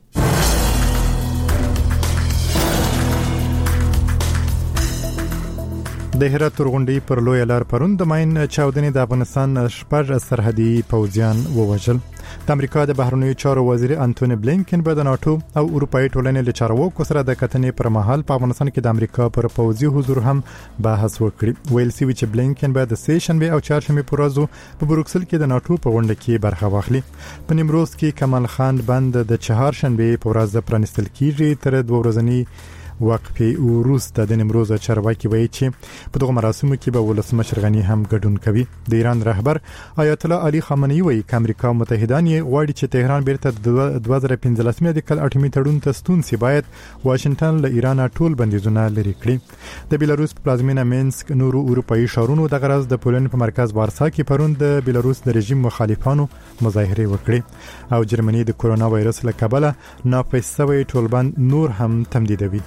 د هرات تورغونډي پر لوی لار پرون د ماین چاودنې د افغانستان شپږ سرحدي پوځیان ووژل. د امریکا د بهرنیو چارو وزیر انټونی بلینکن په د ناتو او اروپאי ټولنې له چارواکو سره د کتنې پر مهال په افغانستان کې د امریکا پر پوځي حضور هم بحث وکړي. ویل سی چې بلینکن به د سه شنبه او چهارشنبه پر ورځ په بروکسل کې د ناتو په غونډه کې برخه واخلي. په نیمروز کې کمال خان بند د چهارشنبه په ورځ پرانستل کیږي. تر دوه ورځې وقفه وروسته د نیمروز چارواکي وایي چې په دغه مراسمو کې به ولسمشر غنی هم ګډون کوي. د ایران رهبر آیت الله علي خامنه‌ای وایي چې امریکا متحدان یې غواړي چې تهران بیرته دوه زره پنځلسمه د کال اټومي تړون ته ستون سي. باید واشنگټن له ایران ټول بندیزونه لري کړي. د بیلاروس پلازمینه مینسک نورو اروپאי شهرونو د غرض د پولند په مرکز وارسا کې پرون د بیلاروس د رژیم مخالفانو مظاهره وکړي او جرمني د کورونا وایرس له کبله نافذ شوی ټولبند نور هم تمدیدوي.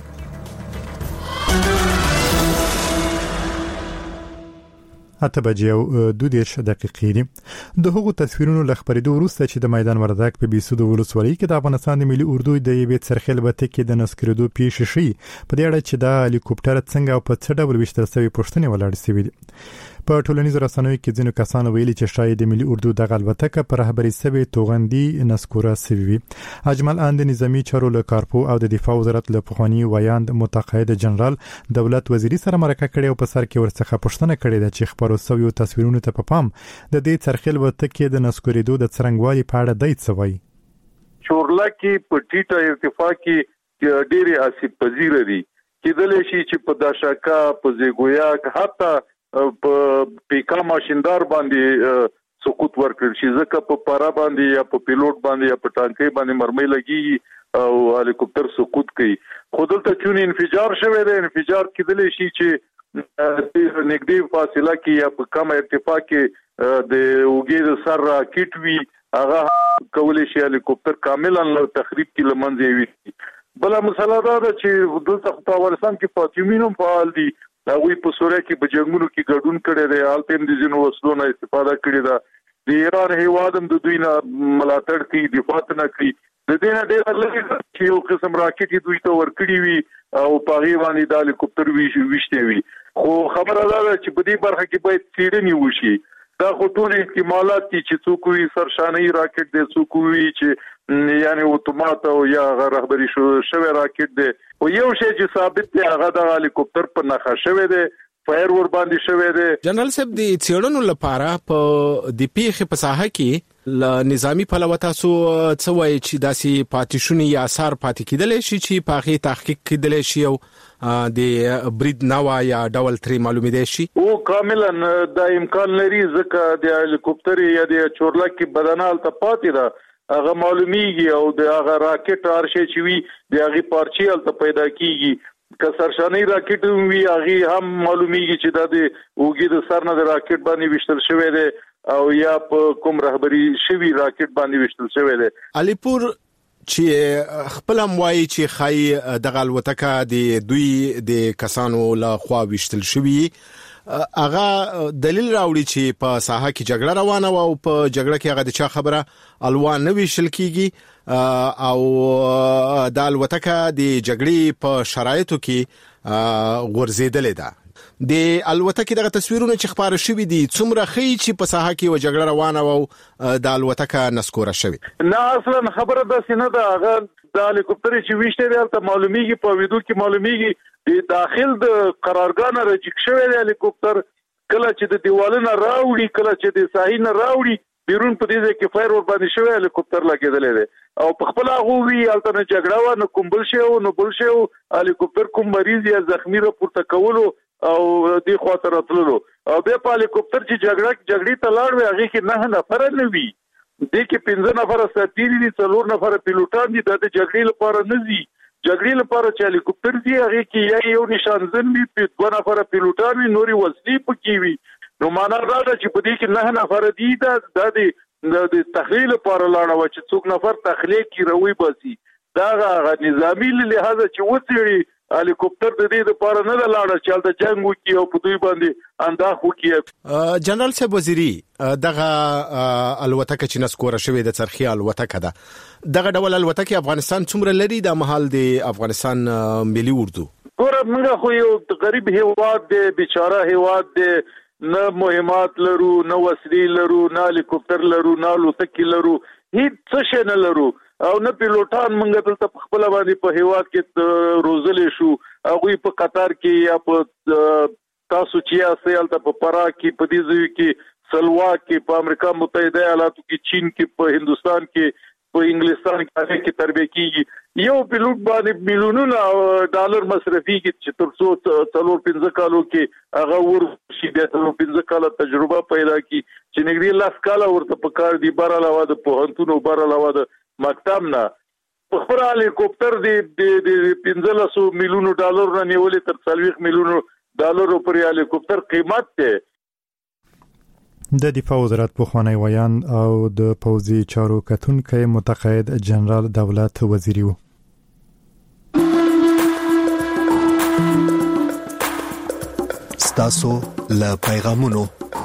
اته بجې او دوه دیرش دقیقې دي. د هغو تصویرونو له خبرېدو وروسته چې د میدان وردګ په بیسود ولسوالۍ کې د افغانستان د ملي اردو د یوې څرخیل بته کې د نسکریدو پیښې شي په دې اړه چې دا هلیکوپټر څنګه او په څه ډول وشتل شوی پوښتنې ولاړ شوې دي. په ټولنیزو رسنیو کې ځینو کسانو ویلي چې شاید د ملي اردو د الوتکه پر رهبري سوي توغندي نسکوره سوي. اجمل اند نظامی چارو له کارپو او د دفاع وزارت له پخوانی ویاند متقاعد جنرال دولت وزیری سره مرکه کړې او په سر کې ورڅخه پوښتنه کړې ده چې خبرو سوي تصویرونو ته په پام د دې څرخیل وتکې د نسکوریدو د څرنګوالي په اړه دای څه وایي. چورلکه په ټیټه ارتفاع کې ډېری اسیب پذیر دي کېدل شي چې په داشکا په زیګویا حتی په پیکا ماشیندار باندې سقوط ورکړل شي ځکه په پارا باندې یا په پیلوټ باندې یا په ټانکۍ باندې مرمۍ لګي او هلیکوپټر سقوط کوي. خو دلته چې انفجار شوی دی انفجار کېدل شي چې نږدې فاصله کې یا په کم ارتفاع کې د اوګې د سر راکټ وي هغه کولای شي هلیکوپټر کاملا تخریب کې لمنځه وي. بل مسله دا ده چې دلته په افغانستان کې فاطمینو فعال دي. هغه په سوریه کې په جنگونو کې ګډون کړي دي، حالت هم د ځینو وسلو نه استفاده کړې ده. د ایران هیواد هم د دوی نه ملاتړ کوي، دفاع نه کوي. د دې نه ډېر لږ چې یو قسم راکټ دوی ته ورکړي وي او په هغه باندې د هلیکوپټر ویشته وي. خو خبره ده چې په دې برخه کې باید څېړنې وشي. دا خو ټول احتمالات دي چې څوک وي سرشاني راکټ دی، څوک وي چې یعنی اتومات او یا رهبری شوی راکټ دی. او یو شی چې ثابت دی هغه د هلیکوپټر په نخښه شوی دی، فایر ور باندې شوی دی. جنرال صاحب د څېړنو لپاره په د پیښې په ساحه کې ل نظامی پلوه تاسو څه وایي چې داسې پاتې شونې یا اثار پاتې کېدلی شي چې په هغې تحقیق کېدلی شي او د برید نوع یا ډول ترې معلومېدی شي؟ او کاملا دا امکان لري ځکه د هلیکوپټر یا د چورلکې بدنه هلته پاتې ده هغه معلومیږي او د هغه راکټ ارشه چې وي د هغه پارچې ته پیدا کیږي که سرشاني راکټ وي هغه هم معلومیږي چې د وګړي د سر نه د راکټ باندې وشتل شوی دی او یا په کوم رهبری شوی راکټ باندې وشتل شوی دی. علیپور چې خپل موایي چې خای د غلوتکه د دوی د کسانو لا خوا وشتل شوی اغه دلیل راوړي چې په ساحه کې جګړه روانه و او په جګړه کې هغه د چا خبره الوان نه ویشل کیږي او د الوتکه د جګړې په شرایطو کې غورځیدلې ده. د الوتکه دغه تصویرونه چې خبره شوې دي څومره خي چې په ساحه کې و جګړه روانه و د الوتکه نسکوره شوی نه اصلا خبره ده سینه ده هغه د هلیکوپټر چې وشته دی ته معلومیږي په ویډیو کې معلومیږي د داخل د قرارګاه نه رجیک شوی دی هلیکوپټر کله چې د دیوالونو راوړي کله چې د ساحې نه راوړي بیرون په دې کې فایر ور باندې شوی هلیکوپټر لګیدل دی او په خپل هغه وی الته جګړه و نو کوم بل شی او نو بل شی هلیکوپټر کوم مریض یا زخمی را پورته کولو او د خاطر اتللو او به په هلیکوپټر چې جګړه جګړې ته لاړ وي هغه کې نه نفر نه وي د کې پنځه نفر ساتيري دي څلور نفر پیلوټان دي د جګړې لپاره نه دي جګړې لپاره چې هلیکوپټر دی هغه کې یو نشانزن وي په دوه نفر پیلوټان وي نوري وسلې پکې وي نو معنا دا ده چې په دې کې نه نفر دي دا د تخلیل لپاره لاړ و چې څوک نفر تخلیل کی روي باسي دا غ نظامی لحاظ چې وڅېړي هلیکوپټر د دې لپاره نه لاړ چې د جنگ وکي او په دوی باندې انداخ وکي. جنرال صاحب وزیری دغه الوتکه چې نسکوره شوې د چرخي الوتکه ده دغه ډول الوتکه افغانستان څومره لري د محل د افغانستان ملي اردو ګوره موږ خو یو غریب هیواد دی بیچاره هیواد دی نه مهمات لرو نه وسلې لرو نه هلیکوپټر لرو نه الوتکې لرو هیڅ څه شي نه لرو او نه پیلوټان مونږ دلته خپل باندې په هیواد کې روزلې شو هغه په قطر کې یا په تاسو چې اسیل ته په پرا کې په دې ځای کې سلوا کې په امریکا متحده ایالاتو کې چین کې په هندستان کې په انګلستان کې کې تربیه کیږي یو پیلوټ باندې میلیونونه ډالر مصرفي کې چې تر څو څلور پنځه کالو کې هغه ور شي د څلور پنځه کاله تجربه پیدا کی چې نګری لاس کاله ورته په کار دی بار علاوه د پوهنتون او بار علاوه د مکتب نه په خبره هلیکوپټر دی د پنځه سوه میلیونو ډالر نه نیولې تر څلوېښت میلیونو ډالر پر هلیکوپټر قیمت ته د دفاع وزارت پخوانی ویاند او د پوځي چارو کتونکي متقاعد جنرال دولت وزیری و. ستاسو له پیغامونو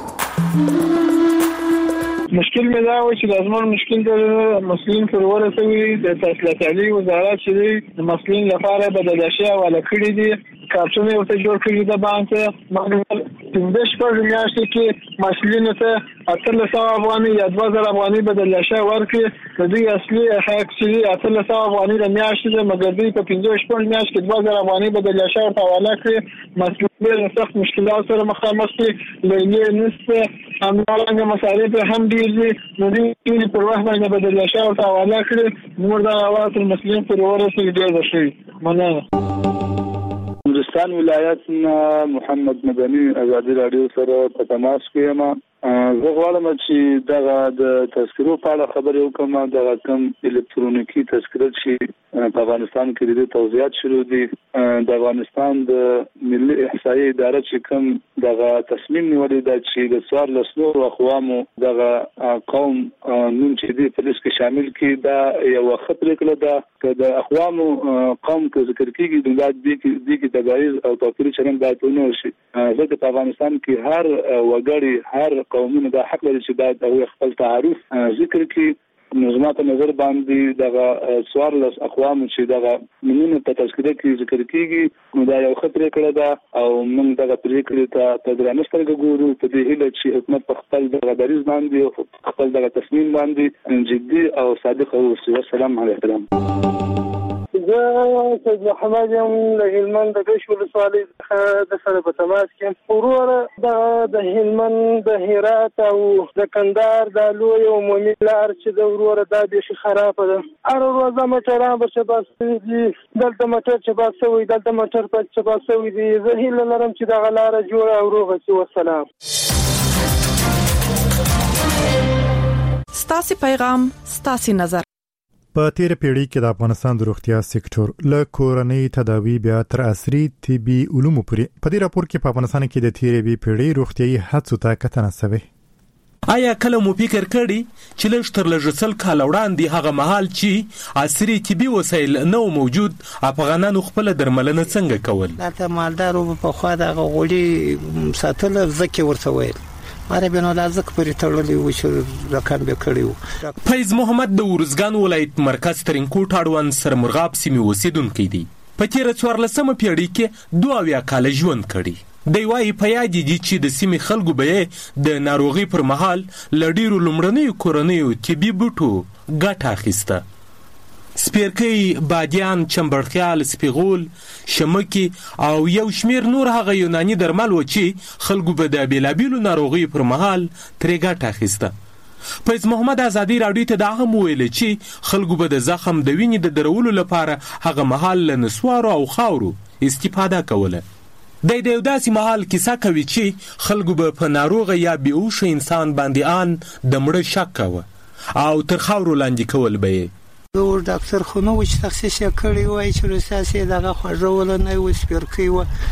مشکل مې دا و چې لازمون مشکل د مسلمان پر ورسوي د تحصیلات عالی وزارت چې د مسلمان لپاره بدل شي او لکړي دي کارتونه ورته جوړ کړی د بانک مګر د شپږ میاشتې کې مسلمان ته اتلس سوه افغاني یا دوه زره افغاني بدل شي ورکړي د دوی اصلي حق چې اتلس سوه افغاني د میاشتې مګر دوی په پنځه شپږ میاشت کې دوه زره افغاني بدل شي ورته حواله کړي مسلمان له سخت مشکلات سره مخامخ دي لې نسبه همدارنګه مصارف هم ډیر دي نو دوی پر وخت باندې بدل شي ورته حواله کړي نور دا اواز مسلمان پر ورسوي ډیر شي مننه. نورستان ولایت محمد مدني آزادي رادیو سره په تماس کې یم. زه غواړم چې دغه د تذکرو په اړه خبرې وکړم. دغه کوم الکترونیکی تذکره چې په افغانستان کې د توضیحات شروع دي د افغانستان د ملي احصایې اداره چې کوم دغه تصمیم نیولې ده چې د څوار لسنور اقوامو دغه قوم نوم چې دی په لیست کې شامل کړي دا یو وخت پرېکړه ده چې د اقوامو قوم کې ذکر کیږي د دې کې د کې تبعیض او توپیر چلن باید ونه شي. ځکه په افغانستان کې هر وګړي هر قومونه د حق لري چې باید د خپل تعارف ذکر کړي. نظامات نظر باندې دغه څوارلس اقوام چې دغه نمونه په تذکره کې ذکر کیږي نو دا یو خطر کړه ده او موږ دغه پریکړه ته په درنه سترګه ګورو په دې هیله چې حکومت په خپل دغه دریز باندې خپل دغه تصمیم باندې جدي او صادق اوسي. والسلام علیکم. زه سید محمد یم له هلمند د ګش ولسوالۍ څخه د سره په تماس کې وروره د هلمند د هرات او د کندهار د لوی عمومي لار چې د وروره دا بیخي خرابه ده. هره ورځ موټران به چپاس دي دلته موټر چپاس شوی دلته موټر په چپاس شوی دي. زه هیله لرم چې دغه لاره جوړه او روغه شي. والسلام. ستاسو پیغام ستاسو نظر. په تیر پیړۍ کې د افغانستان د روغتیا سکتور له کورنۍ تداوی بیا تر عصري طبي علومو پورې په دې راپور کې په افغانستان کې د تیرې پیړۍ روغتیايي هڅو ته کتنه شوې. آیا کله مو فکر کړی چې لږ تر لږه سل کال وړاندې هغه مهال چې عصري طبي وسایل نه موجود افغانانو خپل درملنه څنګه کول؟ دا مالدارو په خوا د غوړي ساتل ځکه ورته ویل ماره بنو لازق پرې تړلې و چې رقم به کړیو. فیض محمد د ورزګان ولایت مرکز ترینکوټ اړوند سرمرغاب سیمې اوسیدونکی دی. په تیر څوارلسمه پیړۍ کې دوه اویا کاله ژوند کړی. دی وايي په یاد دي چې د سیمې خلکو به د ناروغي پر مهال له ډیرو لومړنیو کورنیو طبي بوټو ګټه اخیسته. سپیرکۍ، بادیان، چمبړخیال، سپیغول، شمکي او یو شمیر نور هغه یوناني درمل و چې خلکو به د بیلابیلو ناروغیو پر مهال ترې ګټه اخیسته. فیض محمد ازادي راډیو ته دا هم ویل چې خلکو به د زخم د وینې د درولو لپاره هغه مهال له نسوارو او خاورو استفاده کوله. د دې داسې مهال کیسه کوي چې خلکو به په ناروغه یا بیهوشه انسان باندې ان د مړه شک کوه او تر خاورو لاندې کول به یې. نو ډاکټر خو نو چې تخصیص یې کړی وای چې روساسي دغه خوږول نه و سپیرکۍ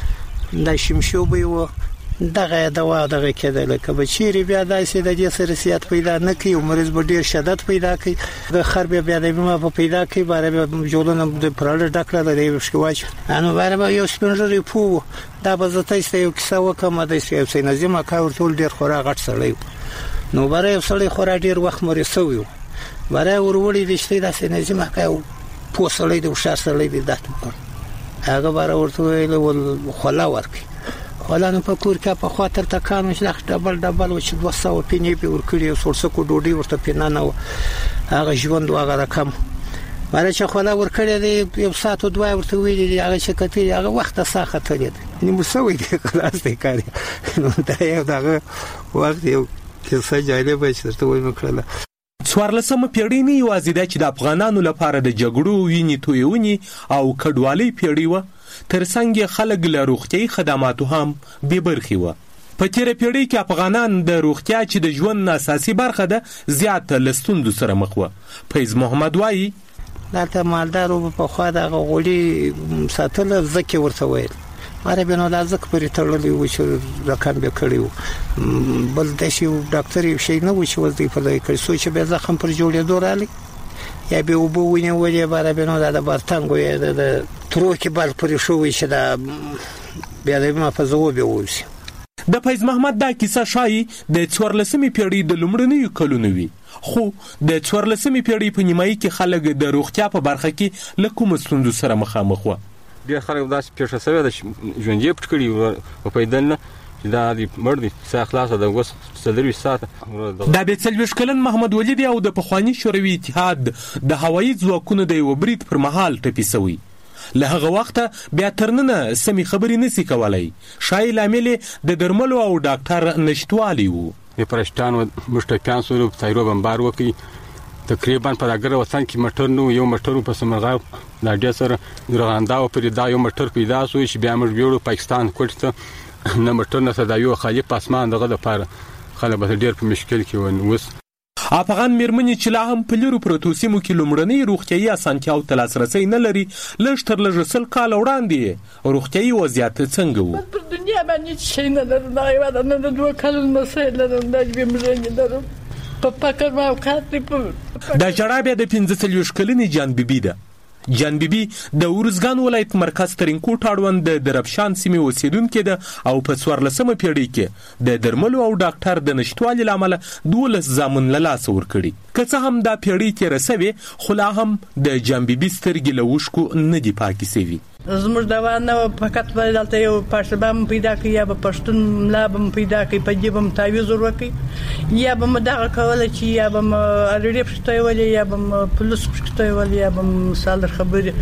و د شمشوبې و دغه دوا دغه کېدل کبه چیرې بیا داسې د دې سره سیات پیدا نه کوي مریض به ډیر شدت پیدا کوي د خرب بیا د بیمه په پیدا کوي باره جوړونه د پرال ډاکټر د دې وشکواچ انو باره یو سپینځري پو دا به زته است یو کیسه وکم د سې نظم کا ورټول ډیر خورا غټ سړی نو باره یو سړی خورا ډیر وخت مریض شوی باره ورولې د شته د سې نظم کا پو سړی د وشار سړی د دات هغه باره ورته ویل ول خلا ورکی ولانو په کور کې په خاطر تکانو چې ډبل ډبل و چې دوه سوه پینې په ورکړي او سورسکو ډوډۍ ورته پینا نه هغه ژوند هغه رقم ماره چې خلا ورکړي دی یو ساعت او دوه ورته ویلي هغه چې کتي هغه وخت ساخه تلید نیمه سوي دی خلاص دی کاری نو دا یو دغه وخت یو کیسه جالبه چې ته وایې مکړه. څوارلسمه پیړۍ نه یوازې ده چې د افغانانو لپاره د جګړو وینې تویونې او کډوالۍ پیړۍ وه ترڅنګ خلک له روغتیايي خدماتو هم بې برخې وه. په تیره پیړۍ کې افغانان د روغتیا چې د ژوند اساسي برخه ده زیات له ستونزو سره مخ وه. فیض محمد وایي دلته مالدارو په خوا د غوړي ساتل ځکه ورته ویل ماره بنو لازق پرې تړلې و چې رقم به کړیو بل د شي ډاکټر یو شي نه و چې وظیفه لري کړی سوچ به زخم پر جوړېدو رالی یا به وبوینه ولې باره بنو د برتنګو یا د ترو کې بل پرې شو چې دا بیا د ما په زو به وسی. د فیض محمد دا کیسه شایي د څوارلسمې پیړۍ د لومړنیو کلونو وي خو د څوارلسمې پیړۍ په نیمایي کې خلک د روغتیا په برخه کې له کومو ستونزو سره مخامخ وو. ډېر خلک داسې پیښه شوې ده چې ژوند یې پټ کړي په پیدل نه چې دا د مړ دي ساه خلاصه ده اوس څلرویشت ساعته. دا به څلوېښت کلن محمد ولی دی او د پخواني شوروي اتحاد د هوایي ځواکونو د یوه برید پر مهال ټپي شوی. له هغه وخته بیا تر ننه سمې خبرې نشي کولی. شایي لامل د درملو او ډاکټر نشتوالی و. د پرشتانو موږ ټپیان شولو په طیارو بمبار وکړي تقریبا په دغه وطن کې موټر نو یو موټر په سمرغاب د ډېر سره درغاندا او پر دا یو موټر پیدا شو چې بیا موږ ویړو پاکستان کوټ ته نه موټر نه صدا یو خالي پاسمان دغه لپاره خلک به ډېر په مشکل کې ون وس. افغان میرمنې چې لا هم په لرو پروتو سیمو کې لومړنۍ روغتیايي اسانتیاو ته لاسرسی نه لري لږ تر لږه سل کاله وړاندې روغتیايي وضعیت څنګه و؟ په دنیا باندې شي نه لرم دا یو د نن دوه کلونو مسایل لرم دا به مزنګ لرم په پکر ما وکړ په دا جړا بیا د پنځه څلوېښت کلنې جان بیبي ده. جان بیبي د ورزګان ولایت مرکز ترینکوټ اړوند د دربشان سیمې اوسیدونکې ده او په څوارلسمه پیړۍ کې د درملو او ډاکټر د نشتوالي له امله دولس زامن له لاسه ورکړي. که څه هم دا پیړۍ تېره سوې خو لا هم د جان بیبي سترګې له اوښکو نه دي پاکې سوي. زموږ دوا نه فقط دلته یو پښتو به پیدا کړي یا به پښتون ملا به پیدا کړي په جيب هم تعویذ ورکړي یا به مدغه کول چې یا به اړې پښتو ویل یا به پولیس پښتو ویل یا به سال خبري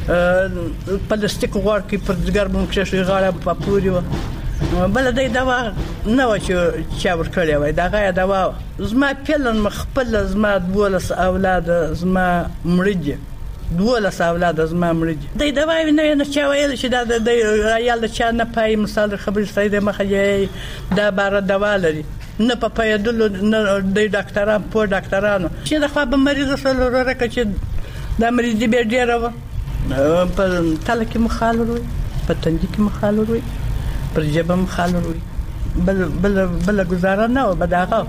پلاستیک غوړ کې پر ځګر مو کې شي غاړه په پوري و بل دې دوا نه و چې چا ورکړی وای دا غیا دوا زما پلن مخبل زما دولس اولاد زما مړج دولس اولاد زما مړج دې دوا نه نه چا ویل چې دا د عیال د چا نه پای مثال خبرې سید مخه دا بار دوا لري نه په پیدلو نه د ډاکټرانو په ډاکټرانو چې د خوا به مریض سره ورکه چې د مریض دی ډیر و په تل کې مخال وروي په تندې کې مخال وروي پر جبه مخال وروي بل بل بل گزاره نه و بداغه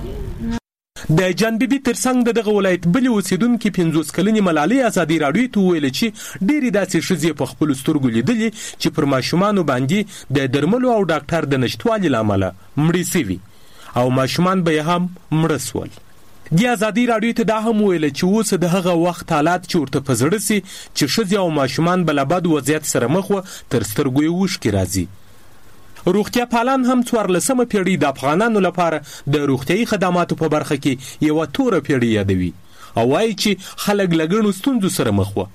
د جنبي ترڅنګ دغه ولایت بل اوسیدونکو پنځوس کلنې ملالۍ ازادي راډیو ته ویل چې ډېری داسې ښځې په خپل سترګو لیدلې چې پر ماشومانو باندې د درملو او ډاکټر د نشټوالي لامل مړې سوي او ماشومان به هم مړه سول. د ازادي راډیو ته دا هم ویل چې اوس د هغه وخت حالات چې ورته په زړه سي چې ښځې او ماشومان به له بد وضعیت سره مخ و تر سترګو یې اوښکې راځي. روغتیا پالان هم څوارلسمه پیړۍ د افغانانو لپاره د روغتیايي خدماتو په برخه کې یوه توره پیړۍ یادوي او وایي چې خلک له ګڼو ستونزو سره مخ وو.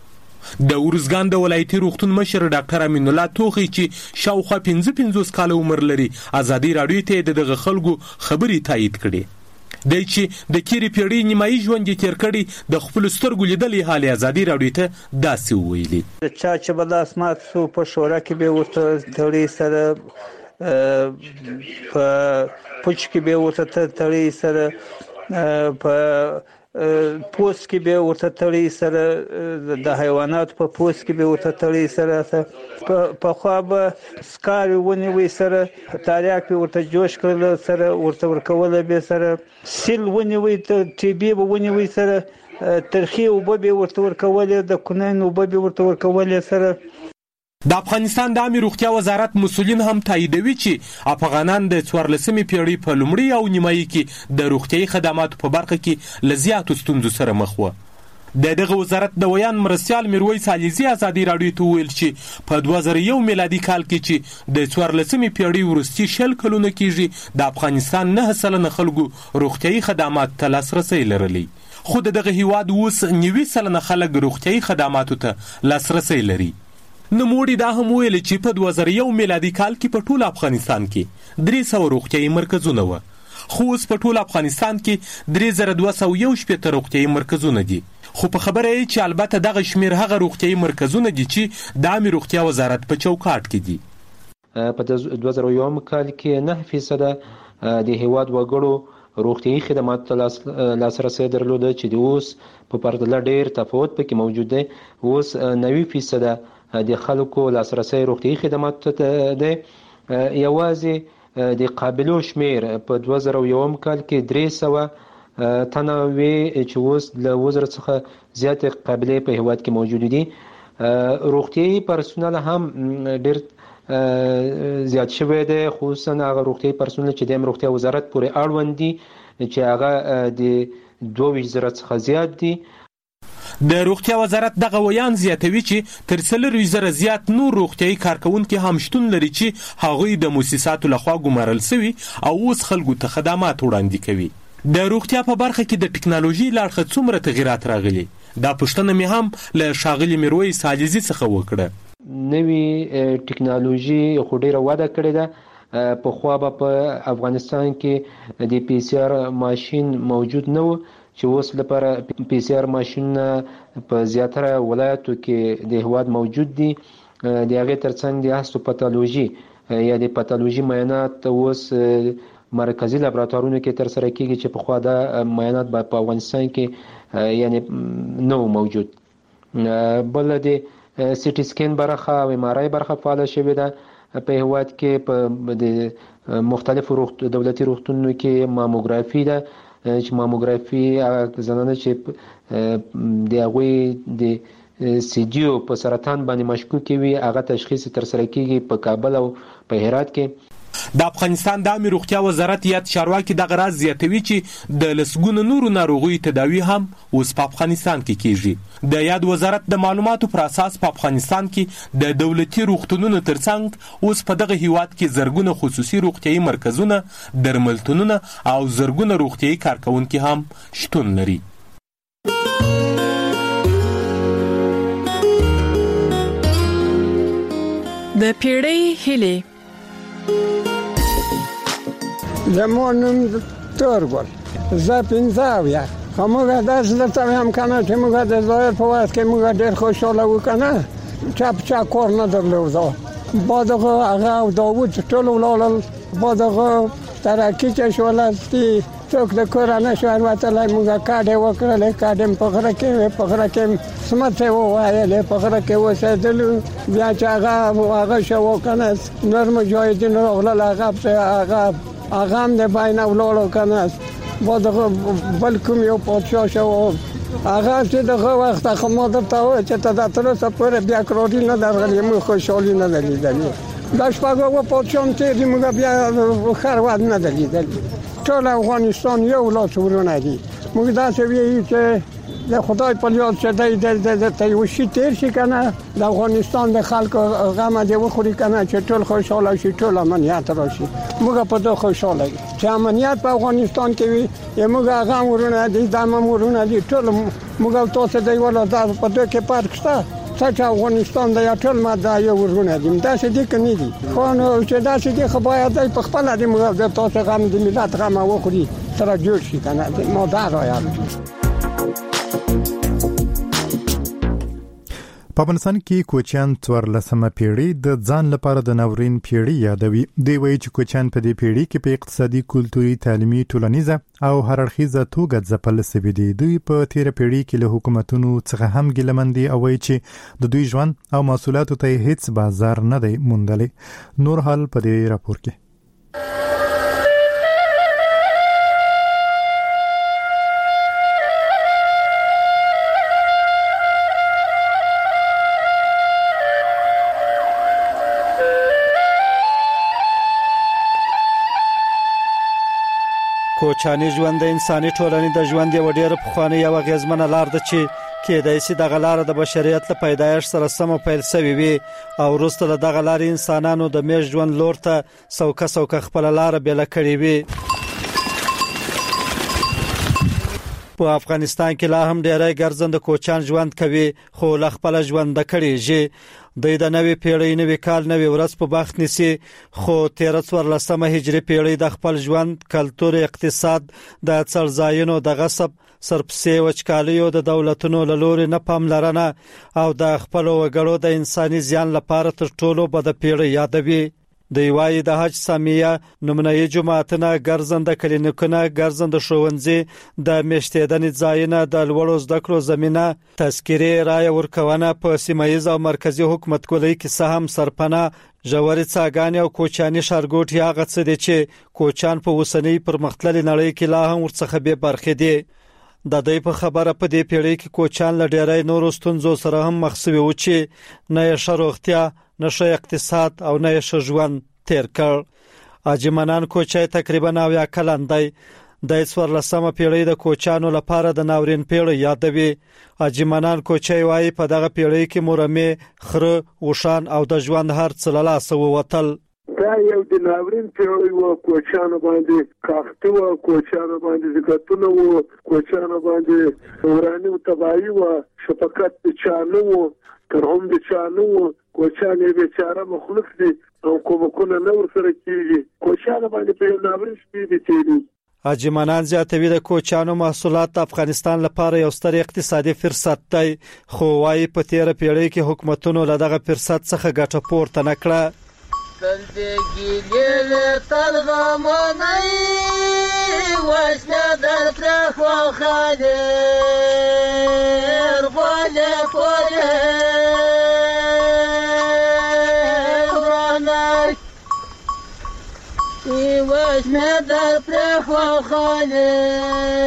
د ارزګان د ولایتي روغتون مشر ډاکټر امین الله توخی چې شاوخوا پنځه پنځوس کاله عمر لري ازادي راډیو ته د دغه خلکو خبرې تایید کړي. دی چې د تیرې پیړۍ نیمایي ژوند یې تېر کړی د خپلو سترګو لیدلی حال ازادي راډیو ته داسې وویلي. چا چې به لاس مات سو په شورا کې به ورته تړي سره په پوچ کې به ورته تړي سره په پوست کې به ورته تړي سره د حیوانات په پوست کې به ورته تړي سره په خوا به سکاري ونیوي سره تاریاک به ورته جوش کړل سره ورته ورکول به سره سیل ونیوي ټي بي به ونیوي سره ترخی اوبه به ورته ورکول د کونین اوبه به ورته ورکول سره. د افغانستان د عامه روغتیا وزارت مسؤلین هم تاییدوي چې افغانان د څوارلسمې پیړۍ په لومړي او نیمایي کې د روغتیايي خدماتو په برخه کې له زیاتو ستونزو سره مخ وو. د دغه وزارت د ویان مرستیال میرویس علیزي ازادي راډیو ته ویل چې په دوه زره یو میلادي کال کې چې د څوارلسمې پیړۍ وروستي شل کلونه کېږي د افغانستان نه سلنه خلکو روغتیايي خدمات ته لاسرسی لرلی، خو د دغه هیواد اوس نوي سلنه خلک روغتیايي خدماتو ته لاسرسی لري. نوموړي دا هم ویل چې په دوه زره یو میلادي کال کې په ټول افغانستان کې درې سوه روغتیايي مرکزونه وو، خو اوس په ټول افغانستان کې درې زره دوه سوه یو شپېته روغتیايي مرکزونه دي. خو په خبره یې چې البته دغه شمیر هغه روغتیايي مرکزونه دي چې د عامه روغتیا وزارت په چوکاټ کې دي. په دوه زره یو کال کې نه فیصده د هیواد وګړو روغتیايي خدماتو ته لاسرسی درلوده چې د اوس په پرتله ډیر تفاوت پکې موجود دی. اوس نوي فیصده د خلکو لاسرسی روغتیايي خدماتو ته دی. یوازې د قابلو شمیر په دوه زره یو کال کې درې سوه تنه وي چې اوس له اوه زره څخه زیاتې قابلې په هیواد کې موجود دي. روغتیايي پرسونل هم ډیر زیات شوی دی، خصوصا هغه روغتیايي پرسونل چې د روغتیا وزارت پورې اړوند دي چې هغه د دوه ویشت زره څخه زیات دي. د روغتیا وزارت دغه ویان زیاتوي چې تر څلورویشت زره زیات نور روغتیايي کارکونکي هم شتون لري چې هغوی د مؤسساتو لخوا ګمارل سوي او اوس خلکو ته خدمات وړاندې کوي. د روغتیا په برخه کې د ټکنالوژي له اړخه څومره تغیرات راغلي؟ دا پوښتنه مې هم له ښاغلي میرویس علیزي څخه وکړه. نوې ټکنالوژي خو ډیره وده کړې ده. پخوا به په افغانستان کې د پی سی آر ماشین موجود نه و چې اوس لپاره پی سی آر ماشینونه په زیاتره ولایتو کې د هیواد موجود دي. د هغې ترڅنګ د هستوپاتالوژي یا د پاتالوژي معاینات اوس مرکزي لابراتوارونو کې ترسره کیږي چې پخوا دا معاینات په افغانستان کې یعنی نه موجود. بل د سی ټي سکین برخه او ایم آر آی برخه فعاله شوې ده په هیواد کې. په د مختلفو دولتي روغتونونو کې ماموګرافي ده چې ماموګرافي زنانه چې د هغوی د سیډیو په سرطان باندې مشکوک وي هغه تشخیص ترسره کیږي په کابل او په هرات کې. د افغانستان د عامه روغتیا وزارت یاد چارواکي دغه راز زیاتوي چې د لسګونو نورو ناروغیو تداوی هم اوس په افغانستان کې کیږي. د یاد وزارت د معلوماتو پر اساس په افغانستان کې د دولتي روغتونونو ترڅنګ اوس په دغه هیواد کې زرګونه خصوصي روغتیايي مرکزونه، درملتونونه او زرګونه روغتیايي کارکونکي هم شتون لري. د پیړۍ هیلې زمون نوم تورګل زه پنځه اویا خو موږ داسې درته وایم که نه چې موږ د ظاهر په وخت کې موږ ډېر خوشحاله وو که نه چا په چا کور نه درلوده. با دغه هغه او داود ټول ولاړل، با دغه ترقی چې شولستی څوک د کورانه شو ورته موږ کاډه وکړل کاډم په غره کې په غره کې سمته وایله په غره کې وسېدل بیا چې هغه هغه شو کنه نور مجاهدین وغلا هغه هغه هغه هم د باین اولو کنه و دغه بل کوم یو پاتشاه شو هغه چې دغه وخت خو مو درته و چې ته د تر څو پر بیا کروډی نه درغلی مو خوشالي نه لیدلې دا شپږ و پاتشاه ته موږ بیا خرواد نه لیدلې ټول افغانستان یو لاس ورونه دي موږ دا څه ویو چې د خدای په یاد چې د د تیوشي تیر شي کنه د افغانستان د خلکو غم دې وخوري کنه چې ټول خوشاله شي ټول امنیت راشي موږ په دوه خوشاله چې امنیت په افغانستان کې وي موږ غم ورونه دي د امن ورونه دي ټول موږ تاسو دی ولا دا په دوه کې پارک شته چې افغانستان د ټول ماده یو ورونه دي دا څه دي کني دي خو نو چې دا څه دي خو باید په خپل دي موږ د تاسو غم د ملت غم وخوري سره جوړ شي کنه مو دا راځي. په افغانستان کې کوچیان څوارلسمه پیړۍ د ځان لپاره د ناورین پیړۍ یادوي. دی وایي چې کوچیان په دې پیړۍ کې په اقتصادي، کلتوري، تعلیمي، ټولنیزه او هر اړخیزه توګه ځپل شوي دي. دوی په تیر پیړۍ کې له حکومتونو څخه هم ګیلمن دي او وایي چې د دوی ژوند او محصولاتو ته هیڅ بازار نه دی موندلی. نور حال په دې راپور کې. کوچاني ژوند د انساني ټولنې د ژوند یو ډېر پخوانی او غیزمنه لار ده چې کېدای شي دغه لار د بشریت له پیدایښت سره سم پیل شوی وي او وروسته له دغه لارې انسانانو د میش ژوند لور ته سوکه سوکه خپل لار بیل کړې وي. په افغانستان کې لا هم ډېری ګرځنده کوچان ژوند کوي خو له خپل ژوند کړيږي. د د نوې پیړۍ نوې کال نوې ورځ په بخت نسی خو تیر څوارلسمه هجري پیړۍ د خپل ژوند، کلتور، اقتصاد، د څړځایونو د غصب، سرپسې وچکالیو د دولتونو له لوري نه پاملرنه او د خپل وګړو د انساني زیان لپاره تر ټولو بد پیړۍ یادوي. د وای د حج سامیه نمونهي جماعتونه، ګرځنده کلینیکونه، ګرځنده ښوونځي، د میشتېدنې ځایونه، د لوړو زده کړو زمينه، تذکرې، رای ورکونه په سیمایي او مرکزی حکومت کولای کې سهم سرپنه، ژورې څاګانې او کوچاني ښارګوټي هغه څه دي چې کوچان په اوسنۍ پرمختللې نړۍ کې لا هم ورڅخه به برخې دي. د دې په خبره په دې پیړۍ کې کوچان له ډېرای نورو ستونزو سره هم مخ شوي و چې نه یې ښه روغتیا، نه ښه اقتصاد او نه یې ښه ژوند تیر کړ. اجمنان کوچای تقریبا اویا کلن دی. د څوارلسمه پیړۍ د کوچانو لپاره د ناورین پیړۍ یادوي. اجمنان کوچای وايي په دغه پیړۍ کې مورمه، خره، وشان او د ژوند هر څه له لاسه ووتل. دا یو د ناورین پیړۍ و، کوچانو باندې کاخته و، کوچانو باندې زکاتونه و، کوچانو باندې ورانی او تباہی و، شفقت چانو و، ترهم د چانو و، کوچانو بیچاره مخلوق دي او کومکونه نور سره کیږي. کوچانو باندې په ناورین شپې دي تیری. اجمنان زیاتوي د کوچانو محصولات د افغانستان لپاره یو ستر اقتصادي فرصت دی خو وايي په تیر پیړۍ کې حکومتونو له دغه فرصت څخه ګټه پورته نکړه. زندگی لیل تلغمانی وشنا در ترخو خانیر غاله پاره رانای وشنا در ترخو خانیر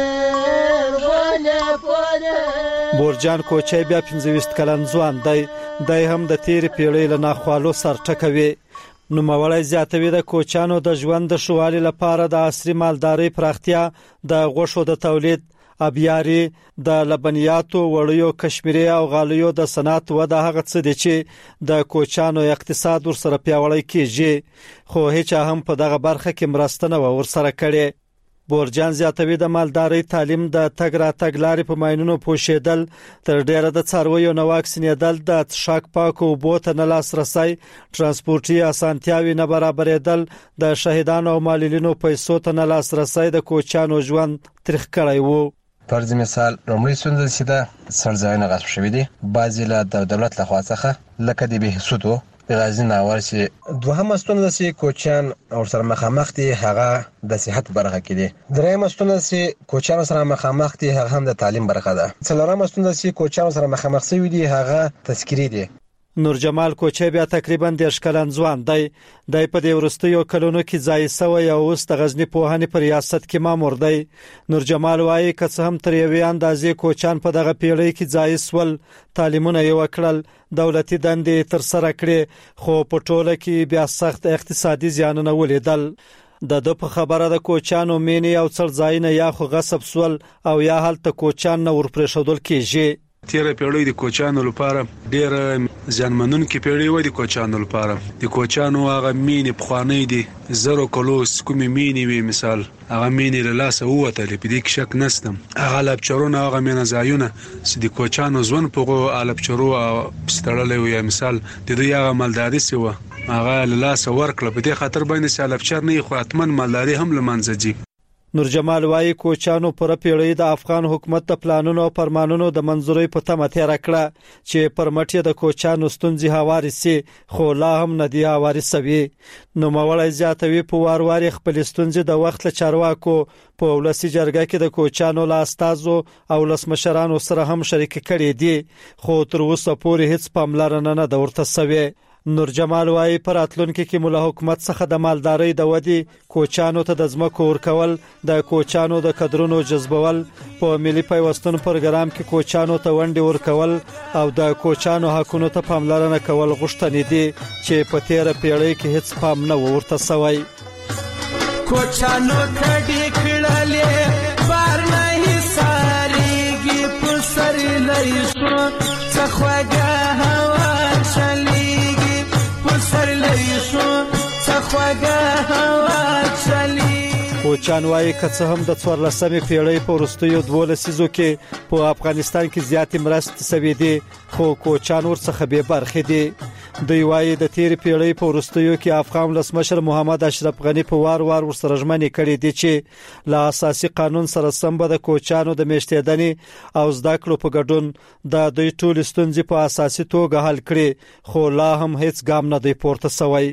غاله پاره. بورجان کوچای بیا پنځه ویشت کلن ځوان دی. دای هم د تیر پیړۍ له ناخوالو سر ټکوي. نو مولای زیاتوي د کوچانو د ژوند د شوالي لپاره د عصري مالدارۍ پراختیا، د غوښو د تولید، ابياري، د لبنیاتو، وړیو، کشمیري او غالیو د صنعت و د هغه څه دي چې د کوچانو اقتصاد ورسره پیاوړی کیږي خو هیڅ هم په دغه برخه کې مرسته نه ورسره کړي. بورجان زیاتوي د مالدارۍ تعلیم، د تګ را تګ لارې په ماینونو پوښیدل، تر ډیره د څارویو نه واکسینېدل، د څښاک پاکو اوبو ته نه لاسرسی، ترانسپورتي اسانتیاوې نه برابرېدل، د شهیدانو او معلولینو پیسو ته نه لاسرسی د کوچانو ژوند تریخ کړی وو. فرض مثال لومړی ستونزه چې ده سرځایونه غصب شوي دي. بعضې له د دولت لخوا څخه لکه د بهسودو غازی ناور چې دوهمه ستونزه چې کوچیان او سره مخامخ دي هغه د صحت برخه کې دي. درېیمه ستونزه چې کوچیان سره مخامخ دي هغه هم د تعلیم برخه ده. څلورمه ستونزه چې کوچیان سره مخامخ شوي دي هغه تذکری دي. نور جمال کوچی بیا تقریبا د اشکلن ځوان دی د په دې ورستیو کلونو کې ځای سوی او اوس د غزنی پوهنې په ریاست کې مامور دی. نور جمال وایي که څه هم تر یوې اندازې کوچان په دغه پیړۍ کې ځای سول، تعلیمونه یې وکړل، دولتي دندې تر سره کړې، خو په ټوله کې بیا سخت اقتصادي زیانونه ولیدل. د د په خبره د کوچانو مینې او څړ ځایونه یا خو غصب سول او یا هلته کوچان نه ورپرېښودل کېږي. تیره پیړۍ د کوچانو لپاره ډېر ځانمنونکې پیړۍ و. د کوچانو لپاره د کوچانو هغه مینې پخوانی دي زرو کلوس کومې مینې وي، مثال هغه مینې له لاسه ووتلې، په دې کې شک نشته. هغه لپچرونه هغه مینه ځایونه چې د کوچانو ژوند په لپچرو ستړلې وي، مثال د دوی هغه مالداري سي و هغه له لاسه ورکړه. په دې خاطر باندې چې لپچر نه خو اتمن مالداري هم لمنځه ځي. نور جمال وایي کوچانو پر پیړۍ د افغان حکومت د پلانونو او فرمانونو د منځوري په تمه تیر کړه چې پر مټي د کوچانو ستونزې هواري سي، خو لا هم نه دی هواري سوي. نو مولای زیاتوي په وارواري خپل ستونزې د وخت له چارواکو په ولسی جرګه کې د کوچانو لا استازو او لسمشرانو سره هم شریک کړي دي، خو تر اوسه پورې هیڅ پاملرنه نه ده ورته سوي. نور جمال وایي پر اتلونکو کې مولا حکومت څخه د مالدارۍ د ودی، کوچانو ته د ځمکو ورکول، د کوچانو د کډرونو جذبول، په ملي پیوستون پروګرام کې کوچانو ته ونډه ورکول او د کوچانو حقونو ته پاملرنه کول غوښتنې دي چې په تیر پیړۍ کې هیڅ پام نه ورته سوی. کوچانو کډې کړلې بار نه ساريږي پر سر لري شو څخوګه هوا چلی کوچان وایي که څه هم د څوارلسمې پیړۍ په وروستیو دوو لسیزو کې په افغانستان کې زیاتې مرستې سوي دي، خو کوچان ورڅخه بې برخې دي. دوی وایي د تیرې پیړۍ په وروستیو کې افغان ولسمشر محمد اشرف غني په وار وار ورسره ژمنې کړې دي چې له اساسي قانون سره سم به د کوچانو د میشتېدنې او زده کړو په ګډون د دوی ټول ستونزې په اساسي توګه حل کړي، خو لا هم هیڅ ګام نه دی پورته سوی.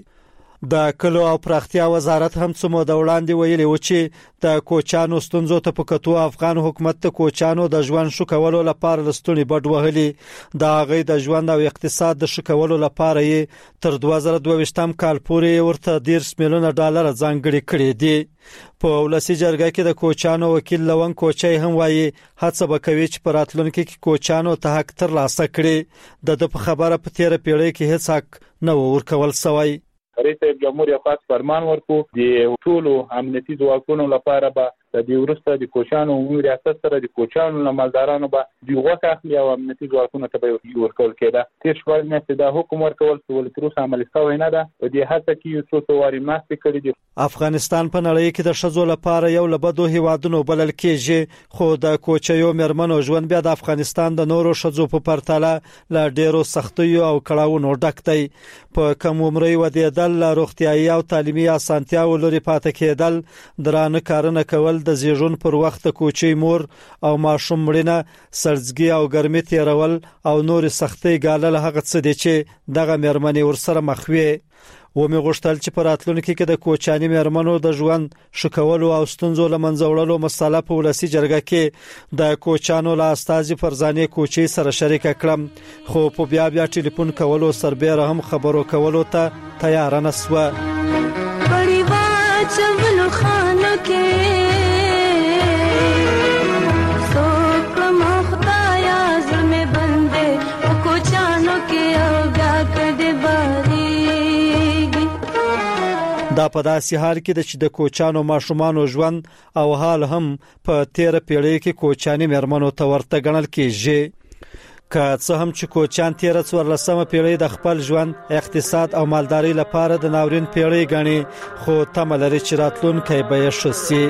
د کلو او پراختیا وزارت هم څه موده وړاندې ویلي و چې د کوچانو ستونزو ته په کتو افغان حکومت د کوچانو د ژوند ښه کولو لپاره لستونی بډ وهلي. د هغې د ژوند او اقتصاد د ښه کولو لپاره یې تر دوه زره دوه ویشتم کال پورې ورته دېرش میلیونه ډالر ځانګړي کړي دي. په ولسی جرګه کې د کوچانو وکیل لون کوچي هم وایي هڅه وکوي چې په راتلونکي کې کوچانو ته حق ترلاسه کړي. د په خبره په تیر پیړۍ کې هیڅ حق نه ورکول سوی. رئیس جمهور خاص فرمان ورکو د ټولو امنیتي ځواکونو لپاره به د دې ورسته د کوچانو عمومي ریاست سره د کوچانو لمالدارانو به د غوښه اخلي او امنیتي ځواکونو ته به ورکول کېده. تیر شوال نه چې د حکومت ورکول ټول تر اوسه عملي شوی نه ده. په دې هڅه کې یو څو واري ماسته کړی دي. افغانستان په نړۍ کې د شذو لپاره یو لبدو هیوادونو بلل کېږي، خو د کوچیو مرمنو ژوند بیا د افغانستان د نورو شذو په پرتله لا ډیرو سختیو او کړاوونو ډک دی. په کم عمرۍ ودیدل، روغتیايي او تعلیمي اسانتیاو لري پاتې کېدل، درانه کارونه کول، د زیږون پر وخت کوچي مور او ماشوم مړینه، سړځګي او ګرمي تیرول او نور سختۍ ګالل هغه څه دي چې دغه مرمنې ورسره مخ وي. و می غوښتل چې په راتلونکي کې د کوچاني مرمنو د ژوند شکولو او ستونزو لمنځه وړلو مسله په ولسی جرګه کې د کوچانو لا استازي فرزانه کوچي سره شریک کړم، خو په بیا بیا ټلیفون کولو سربېره هم خبرو کولو ته تیار نه سوه. بڑی واچولو خانو کې سوکړم خدایا زمه بندې کوچانو کې او بیا کډې باري. دا په داسې حال کې چې د کوچانو ماشومانو ژوند او حال هم په تیر پیړۍ کې کوچاني مرمنو ته ورته ګڼل کېږي. که څه هم چې کوچان تیر څوارلسمه پیړۍ د خپل ژوند، اقتصاد او مالدارۍ لپاره د ناورین پیړۍ ګڼي، خو تمه لري چې راتلونکی به یې ښه سي.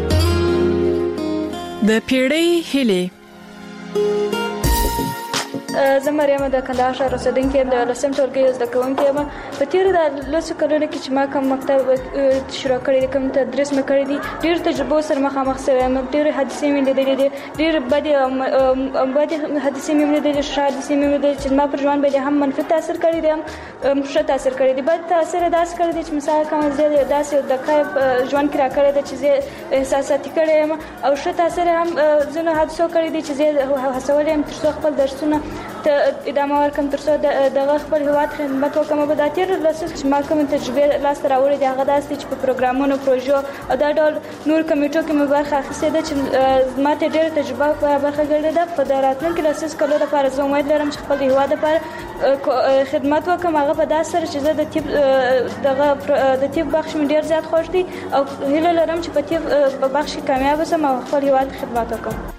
د پیړۍ هیلې زه مریم د کندهار ښار اوسېدونکې یم، د لسم ټولګي زده کوونکې یم. په تېرو د لسو کلونو کې چې ما کوم مکتب شروع کړی دی، کوم تدریس مې کړی دی، ډېرو تجربو سره مخامخ شوی یم. ډېرې حادثې مې لیدلې دي، ډېرې بدې بدې حادثې مې لیدلې، ښه حادثې مې لیدلې چې زما پر ژوند باندې هم منفي تاثیر کړی دی، هم ښه تاثیر کړی دی. بد تاثیر یې داسې کړی دی چې مثال کوم زه داسې یو دقه ژوند کې را کړی دی چې زه احساساتي کړی یم، او ښه تاثیر هم ځینو حادثو کړی دی چې زه هڅولی یم تر څو خپل درسونه ته ادامه ورکړم، تر څو دغه خپل هېواد خدمت وکړم. په دا تېرو لسو چې ما کومې تجربې لاسته راوړې دي هغه داسې چې په پروګرامونو، پروژو او دا ډول نور کمیټو کې مې برخه اخیستې ده چې ما ته ډېره تجربه په برخه ګرځېده ده. په د راتلونکي لسیز کلو لپاره زه امید لرم چې خپل هېواد لپاره خدمت وکړم، هغه په داسې سره چې زه د طب دغه د طب بخش مې ډېر زیات خوښ دی او هیله لرم چې په طب بخش کې کامیاب شم او خپل هېواد خدمت وکړم.